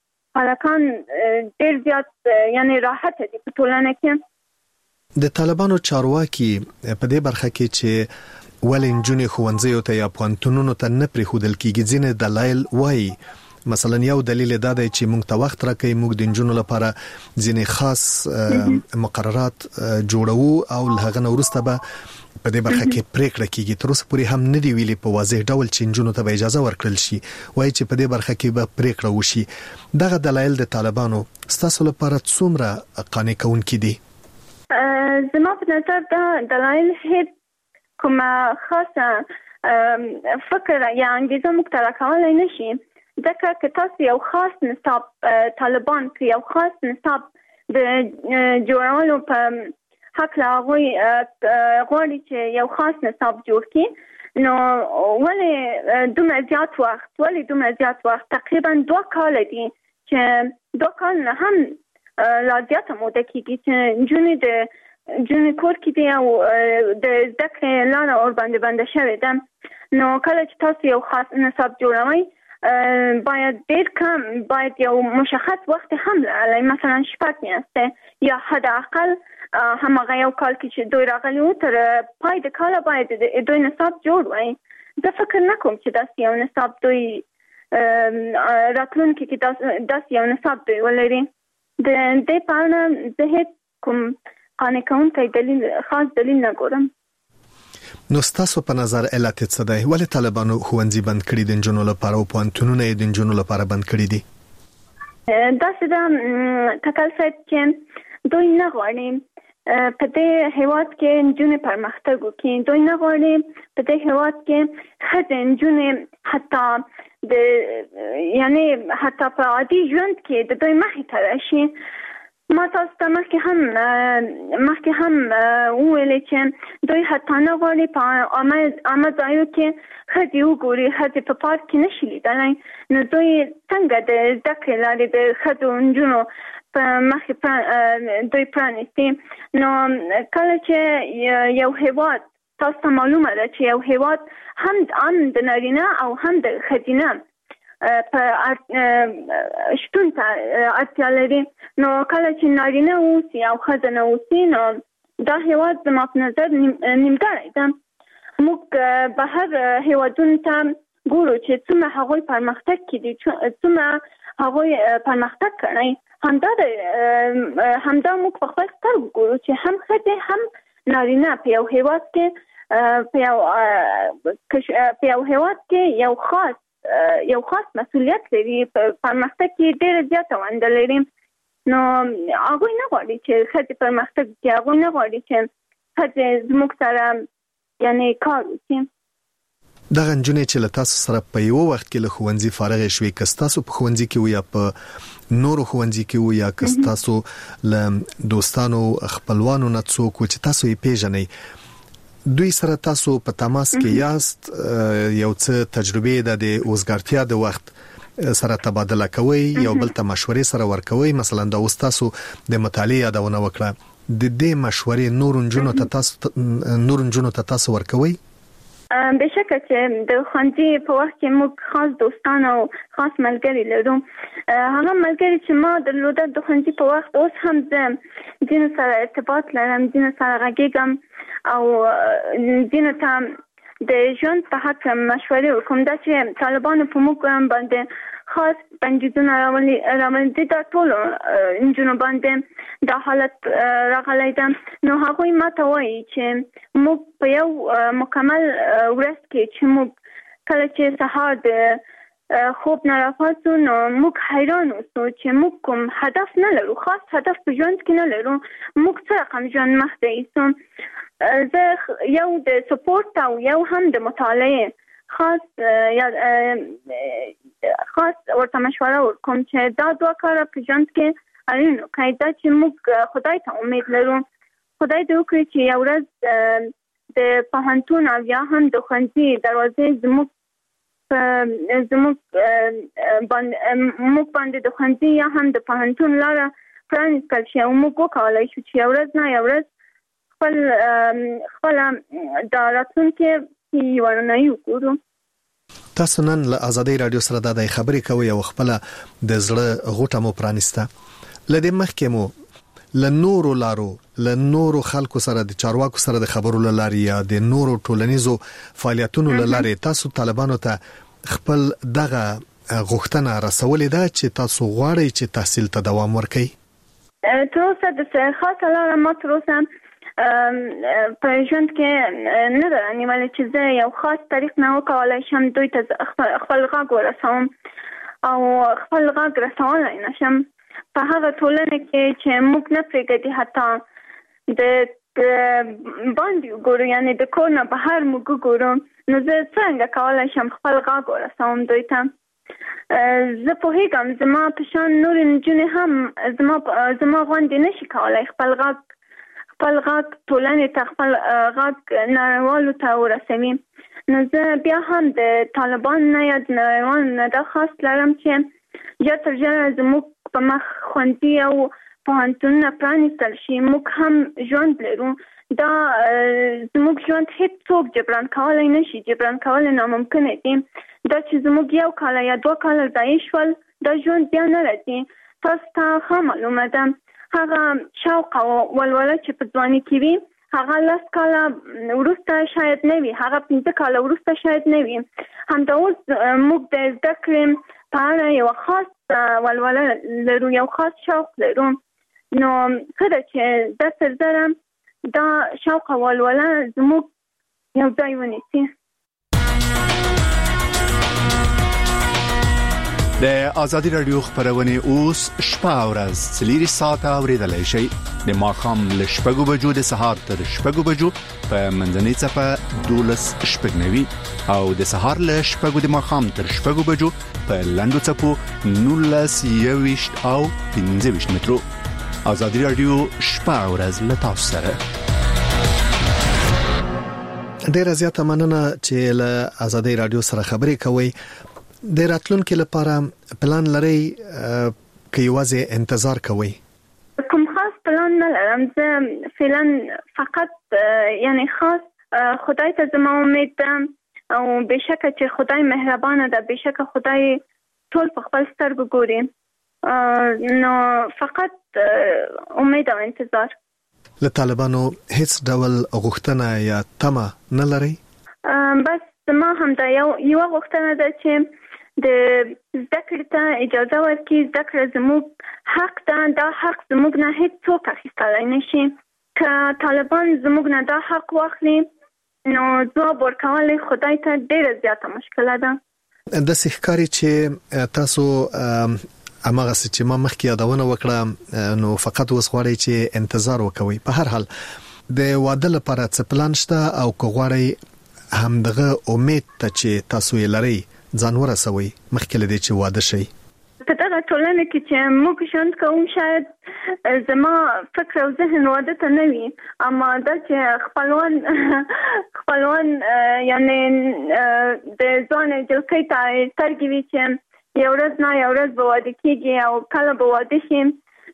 ډېر زیات یعنی راحت دي په ټولنه کې. د طالبانو چارواکي په دې برخه کې چې ولې نجونې ښوونځیو ته یا پوهنتونونو ته نه پرېښودل کېږي ځینې دلایل وایي. مثلا یو دلیل دا دی چې موږ ته وخت راکړي، موږ د نجونو لپاره ځینې خاص مقررات جوړو او هغه نه وروسته به په دې برخه کې پریکړه کیږي. تر اوسه پورې هم نه دی ویلي په واضح ډول چې نجونو ته به اجازه ورکړل شي، وایي چې په دې برخه کې به پریکړه وشي. دغه دلایل د طالبانو ستاسو لپاره څومره قانع کوونکي دي؟ زما په نظر دا دلایل هیڅ کومه خاصه فکر یا انګیزه موږ ته راکولای نشي، ځکه که تاسو یو خاص نصاب طالبان کې یو خاص نصاب د جوړولو په حق لا غواړي چې یو خاص نصاب جوړ کړي، نو ولې دومره زیات وخت تقریبا 2 کال دي چې 2 کال نه هم لا زیاته موده کېږي چې نجونې کور کې دي او د زده کړې لاره ور باندې بنده شوې ده. نو کله چې تاسو یو خاص نصاب جوړوئ باید ډېر کم، باید یو مشخص وخت هم لري، مثلا 6 میاشتې یا حد اقل همغه یو کال کې چې دوی راغلي وو تر پای د کال باید دوی نصاب جوړ وای. زه فکر نه کوم چې داسې یو نصاب دوی راتلونکي کې داسې یو نصاب دوی ولري. د دې په اړه زه هیڅ کوم قانع کوونکی خاص دلیل نه ګورم. نو ستاسو په نظر علت څه دی؟ ولې طالبانو ښوونځي بند کړي د نجونو لپاره او پوهنتونونه یې د نجونو لپاره بند کړي دي؟ داسې ده تکل صاحب چې دوی نه غواړي په دې هیواد کې نجونې پرمختګ وکړي، دوی نه غواړي په دې هیواد کې ښځې نجونې حتی په عادي ژوند کې د دوی مخې ته راشي. ما تاسو ته مخکې هم وویلې چې دوی حتی نه غواړي په عامه ځایو کې ښځې وګوري، ښځې په پارک کې نشي لیدلی. نو دوی څنګه د زده کړې لارې د ښځو نجونو په مخې دوی پرانیستي؟ نو کله چې یو هیواد، تاسو ته معلومه ده چې یو هیواد هم د نارینه او هم د ښځینه په شتون ته اړتیا لري. نو کله چې نارینه اوسي او ښځه نه اوسي، نو دا هیواد زما په نظر نیمګړی ده. موږ بهر هیوادونو ته ګورو چې څومره هغوی پرمختګ کړي، څومره هغوی پرمختګ کړی. همدا موږ په خپل سترګو ګورو چې هم ښځې هم نارینه په یو هیواد کې یو خاص مسؤلیت لري، په پرمختګ کې ډېره زیاته ونډه لري. نو هغوی نه غواړي چې ښځې پرمختګ وکړي، هغوی نه غواړي چې ښځې زموږ سره کار وکړي. دغه نجونې چې له تاسو سره په یو وخت کې له ښوونځي فارغې شوې، که ستاسو په ښوونځي کې یا په نورو ښوونځي کې یا که ستاسو له دوستانو خپلوانو نه څوک چې تاسو یې پیژنئ، دوی سره تاسو په تماس کې یاست، یو څه تجربه د اوسګارتیا د وخت سره تبادله کوي، یو بل ته مشورې سره ورکوي. مثلا د تاسو د مطالعه یادونه وکړه، د دې مشورې نور نجونو ته تاسو ورکوي؟ بشکه چې د ښوونځي په وخت کې موږ خاص دوستان او خاص ملګري لرو. هغه ملګري چې ما درلوده د ښوونځي په وخت، اوس هم زه ځینو سره ارتباط لرم، ځینو سره غږیږم او ځینو ته د ژوند په حق مشورې ورکوم. دا چې طالبانو په موږ باندې خاص بندیزونه راوړي، دا ټولو نجونو باندې دا حالت راغلی ده. نو هغوی ما ته وایي چې موږ په یو مکمل ورځ کې چې موږ کله چې سهار د خوب نه راپاڅو، نو موږ حیران اوسو چې موږ کوم هدف نه لرو، خاص هدف په ژوند کې نه لرو، موږ څه رقم ژوند مخته ایسو. زه یو د سپورت او یو هم د مطالعه خاص خاص ورته مشوره ورکوم چې دا دوه کار په ژوند کې اړین قاعده چې موږ خدای ته امید لرو خدای دې وکړي چې یو ورځ د پوهنتون او یا هم د ښوونځي دروازې زموږ باندې د ښوونځي یا هم د پوهنتون لاره پرانیستل شي او موږ وکولای شو چې یو ورځ نه یو ورځ خپل د راتلونکي ورننه وکړو. تاسو نن له ازادي رادیو سره د خبرې کوي او خپل د زړه غوټه مو پرانیسته. لدې مخکې مو لنورو لارو لنورو خلکو سره د چارواکو سره د خبرو لاري یا د نورو ټولنیزو فعالیتونو لاري تاسو طالبانو ته خپل دغه غوښتنه رسولې ده چې تاسو غواړئ چې تحصیل ته دوام ورکړئ. تر اوسه د خاصه لاره ما تر اوسه په ژوند کې نه ده نیولې چې زه یو خاص طریق نه وکولای شم دوی ته خپل غږ ورسوم او خپل غږ رسولای نشم په هغه ټولنه کې چې موږ نه پرېږدي حتی د باندې ګورو یعنی د کور نه بهر موږ ګورو نو زه څنګه کولای شم خپل غږ ورسوم دوی ته. زه پوهیږم زما په شان نور نجونې هم زما غوندې نشي کولای خپل غږ ټولنې ته خپل غږ نړیوالو ته ورسوي. نو زه بیا هم د طالبان نه یا د نړیوالو نه دا خواست لرم چې ژر تر ژره زموږ په مخ ښوونځي او پوهنتونونه پرانیستل شي. موږ هم ژوند لرو دا زموږ ژوند هیڅ څوک جبران کولی نشي جبران کول ناممکنه دي. دا چې زموږ یو کال یا 2 کال ضایع شول دا ژوند بیا نه راځي. تاسو ته ښه معلومه ده هغه شوق او ولوله چې په ځواني کې وي هغه 10 کاله وروسته شاید نه وي هغه 15 کاله وروسته شاید نه وي. همدا اوس موږ د زده کړې په اړه یو خاص ولوله لرو یو خاص شوق لرو نو څه ده چې د سرزره دا شوق او ولوله زموږ یو ځای ونیسي. د ازادي رادیو خبرونه اوس شپه او ورځ 3 ساعته اوریدلای شئ د ماخام له شپږو بجو د سهار تر شپږو بجو په منځنۍ صفه 12 شپږنوي او د سهار له شپږو د ماخام تر شپږو بجو په لندو صفو 19 او 15 مترو. ازادي رادیو شپه او ورځ له تاسو سره. ډیر زیاته مننه چې له ازادي رادیو سره خبرې کوي. د راتلونکو لپاره پلان لري کې یوازې انتظار کوي؟ کوم خاص پلان نه لرم زه فعلا فقط یعنی خاص خدای ته زما امید ده او بشکه چې خدای مهربانه ده بشکه خدای ټول په خپل سترګو ګوري نو فقط امید او انتظار. له طالبانو هیڅ ډول غوښتنه یا تمه نه لري؟ بس زما هم دا یو غوښتنه ده چې د زده کړې ته اجازه ورکړي. زده کړه زموږ حق ده دا حق زموږ نه هیڅ څوک اخیستلی نشي. که طالبان زموږ نه دا حق واخلي نو ځواب ورکول خدای ته ډیره زیاته مشکله ده. د ښکاری چې تاسو امغه چې ما مخکې یادونه وکړه نو فقط اوس غواړئ چې انتظار وکوي. په هر حال د واده لپاره څه پلان شته او که غواړئ همدغه امید ته چې تاسو یې لرئ ځان ورسوي مخکې لدې چې واده شي؟ په دغه ټولنه کې چې موږ ژوند کوو شاید زما فکر او ذهن واده ته نه وي اما دا چې خپلوان یعنی د ځوان جلکۍ ته سترګې وي چې یو ورځ نه یو ورځ به واده کېږي او کله به واده شي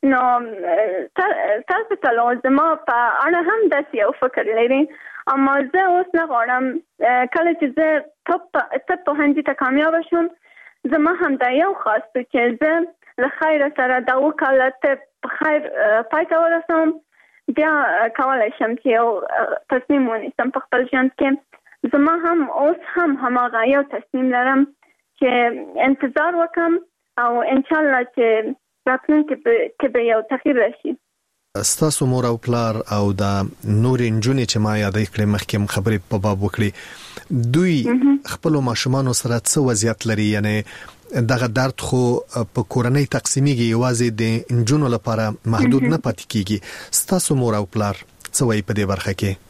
نو تاسو ته زما په اړه هم داسې یو فکر لري اما زه اوس نه غواړم کله چې زه طب پوهنځي ته کامیاب شم زما هم دا یو خاص چې زه له خیر سره دا وکاله طب په خیر پای ته ورسوم بیا کولای شم چې یو تصمیم ونیسم په خپل ژوند کې. زما هم اوس هم هماغه یو تصمیم لرم چې انتظار وکم او ان شاء الله چې راتلونکي کې به یو تغییر راشي. ستاسو مور او پلار او د نور انجونې چې ما یادې کړې مخکې خبرې په باب وکړي دوی خپل ماشومان سره څه وضعیت لري یعنی دغه درد خو په کورنۍ تقسیمیږي یوازې د انجونو لپاره محدود نه پاتې کیږي. ستاسو مور او پلار څه وایي په دې برخه کې؟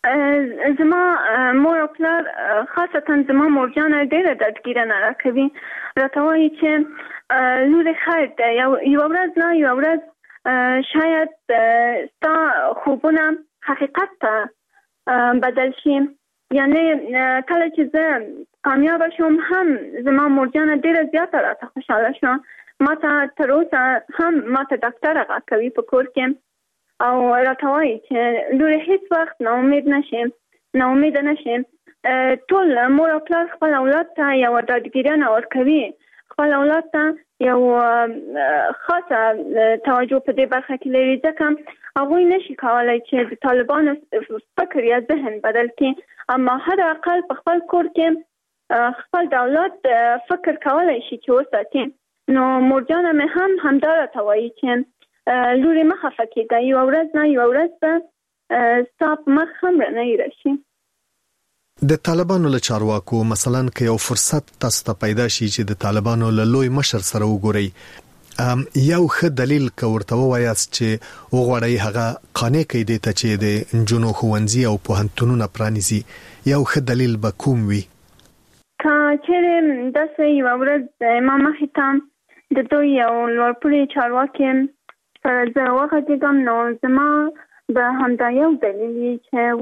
زما مور او پلار خاصتا زما مورجانه ډېره دردګیرنه راکوي، راته وایي چې لورې خیر ده، یو ورځ نه یو ورځ شاید ستا خوبونه حقیقت ته بدل شي. یعنی کله چې زه کامیاب شوم هم زما مورجانه ډېره زیاته راته خوشحاله شوه. ما ته تر اوسه هم ما ته ډاکټره غږ کوي په کور کې او راته وایي چې لورې هیڅ وخت ناامید نشي. ټول مور او پلار خپل اولاد ته یو ډاډګیرنه ورکوي، خپل اولاد ته یو خاصه توجه په دې برخه کې لري، ځکه هغوی نشي کولی چې د طالبانو فکر یا ذهن بدل کړي، اما حد اقل په خپل کور کې خپل د اولاد فکر کولی شي چې وساتي. نو مورجانه مې هم همدا راته وایي چې لورې مه خفه کېږه، یوه ورځ نه یوه ورځ به ستا په مخ هم رڼۍ راشي. د طالبانو له چارواکو مثلا که یو فرصت تاسو ته پیدا شي چې د طالبانو له لوی مشر سره وګورئ، یو ښه دلیل که ورته ووایاست چې وغواړئ هغه قانع کړئ دې ته چې د نجونو ښوونځي او پوهنتونونه پرانیزي، یو ښه دلیل به کوم وي؟ که چیرې داسې یوه ورځ ما مخې ته د دوی یو لوړپوړي چارواکي سره زه وغږېږم، نو زما به همدا یو دلیل وي چې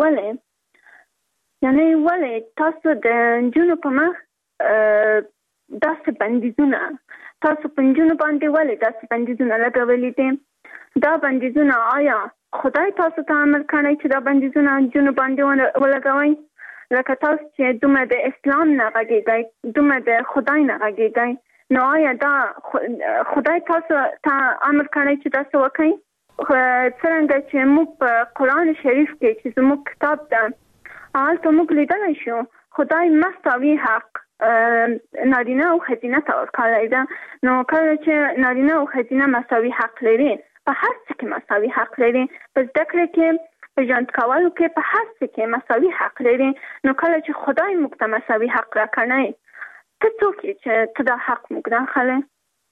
ولې تاسو د نجونو په مخ داسې بندیزونه، تاسو په نجونو باندې ولې داسې بندیزونه لګولي دي؟ دا بندیزونه آیا خدای تاسو ته امر کړی چې دا بندیزونه نجونو باندې ولګوئ؟ لکه تاسو چې دومره د اسلام نه غږېږئ، دومره د خدای نه غږېږئ، نو آیا دا خدای تاسو ته امر کړی چې تاسو وکړئ؟ څرنګه چې موږ په قرآن شریف کې چې زموږ کتاب ده هلته موږ لیدلی شو خدای مساوي حق نارینه او ښځینه ته ورکړی ده. نو کله چې نارینه او ښځینه مساوي حق لري، په هر څه کې مساوي حق لري، په زده کړې کې، په ژوند کولو کې، په هر څه کې مساوي حق لري، نو کله چې خدای موږ ته مساوي حق راکړی، ته څوک یې چې ته دا حق موږ راخلی؟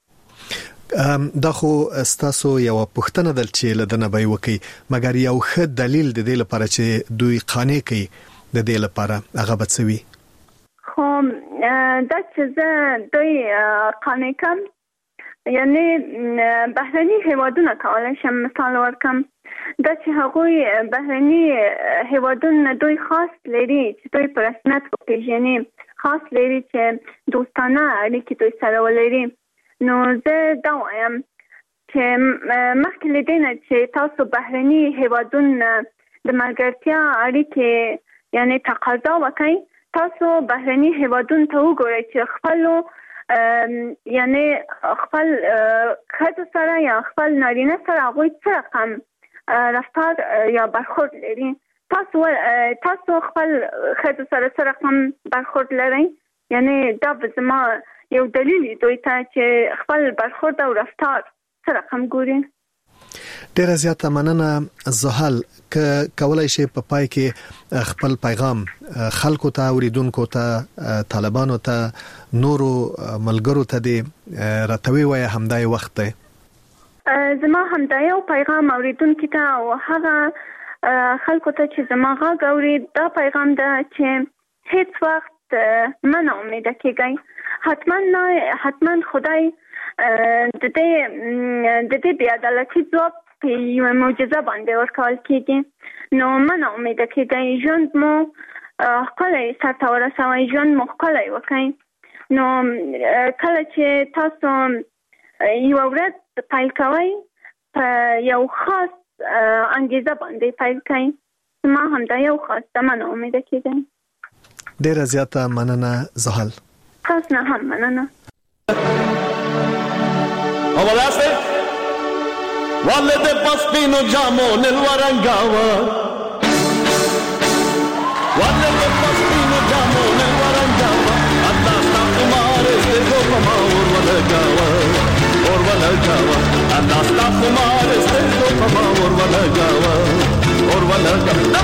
دا خو ستاسو یو پوښتنه ده چې له دنه به وکي، مګر یو ښه دلیل د دې لپاره چې دوی قانع کوي د دې لپاره هغه به څه وي؟ خو دا چې زه دوی قانع کم، یعنی بهرني هیوادونه کولی شم مثال ورکم، دا چې هغوی بهرني هیوادونه دوی خاص لري چې دوی په رسمیت وپېژني، خاص لري چې دوستانه اړیکې دوی سره ولري. نو زه دا وایم چې مخکې له دې نه چې تاسو بهرني هیوادونه د ملګرتیا اړیکې یعنی تقاضا وکړئ، تاسو بهرني هیوادونو ته وګورئ چې خپل یعنی خپل ښځو سره یا خپل نارینه سره هغوی څه رقم رفتار یا برخورد لري. تاسو خپل ښځو سره څه رقم برخورد لرئ؟ یعنی دا به زما یو دلیل دوی ته چې خپل برخورد او رفتار څه رقم ګوري. ډیره زیاته مننه زحل، که کولای شي په پای کې خپل پیغام خلکو ته، اوریدونکو ته، طالبانو ته، نورو ملګرو ته دې راتوي وای همدای وخت دی. زما همدا یو پیغام اوریدونکو ته او هغه خلکو ته چې زما غږ اوري، دا پیغام ده چې هیڅ وخت مه ناامیده کېږئ. حتما خدای د دې بې عدالتي ځواب په یوه معجزه باندې ورکول کېږي. نو مه ناامیده کېږئ، ژوند مو ښکلی سرته ورسوئ، ژوند مو ښکلی وکړئ. نو کله چې تاسو یوه ورځ پیل کوئ، په یو خاص انګیزه باندې پیل کړئ. ما همدا یو خاص ده، مه ناامیده کېږئ. ډیره زیاته مننه زحل. تاسو نه هم مننه. Ovalaste Valle de Paspino Giamo nel Warangava Valle de Paspino Giamo nel Warangava Andasta fumare ste gopama Orvalagawa Andasta fumare ste gopama Orvalagawa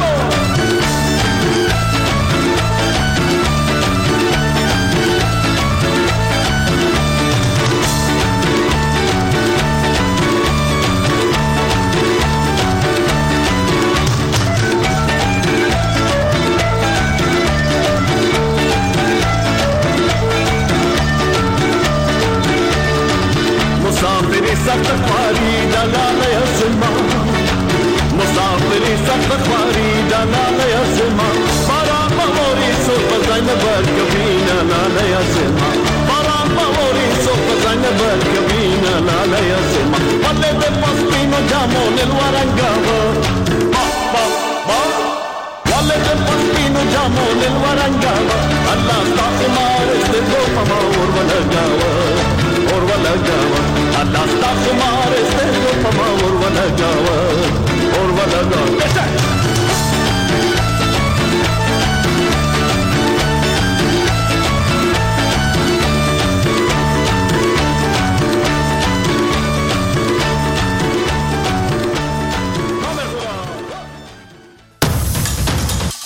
بركبينا لا لا يا سما باران باوري صوت زين بركبينا لا لا يا سما والله بفصلينو جامون الورنقاوة با با با والله بفصلينو جامون الورنقاوة الله استاق مارس للغوفة ولا قاوة الله استاق مارس للغوفة ولا قاوة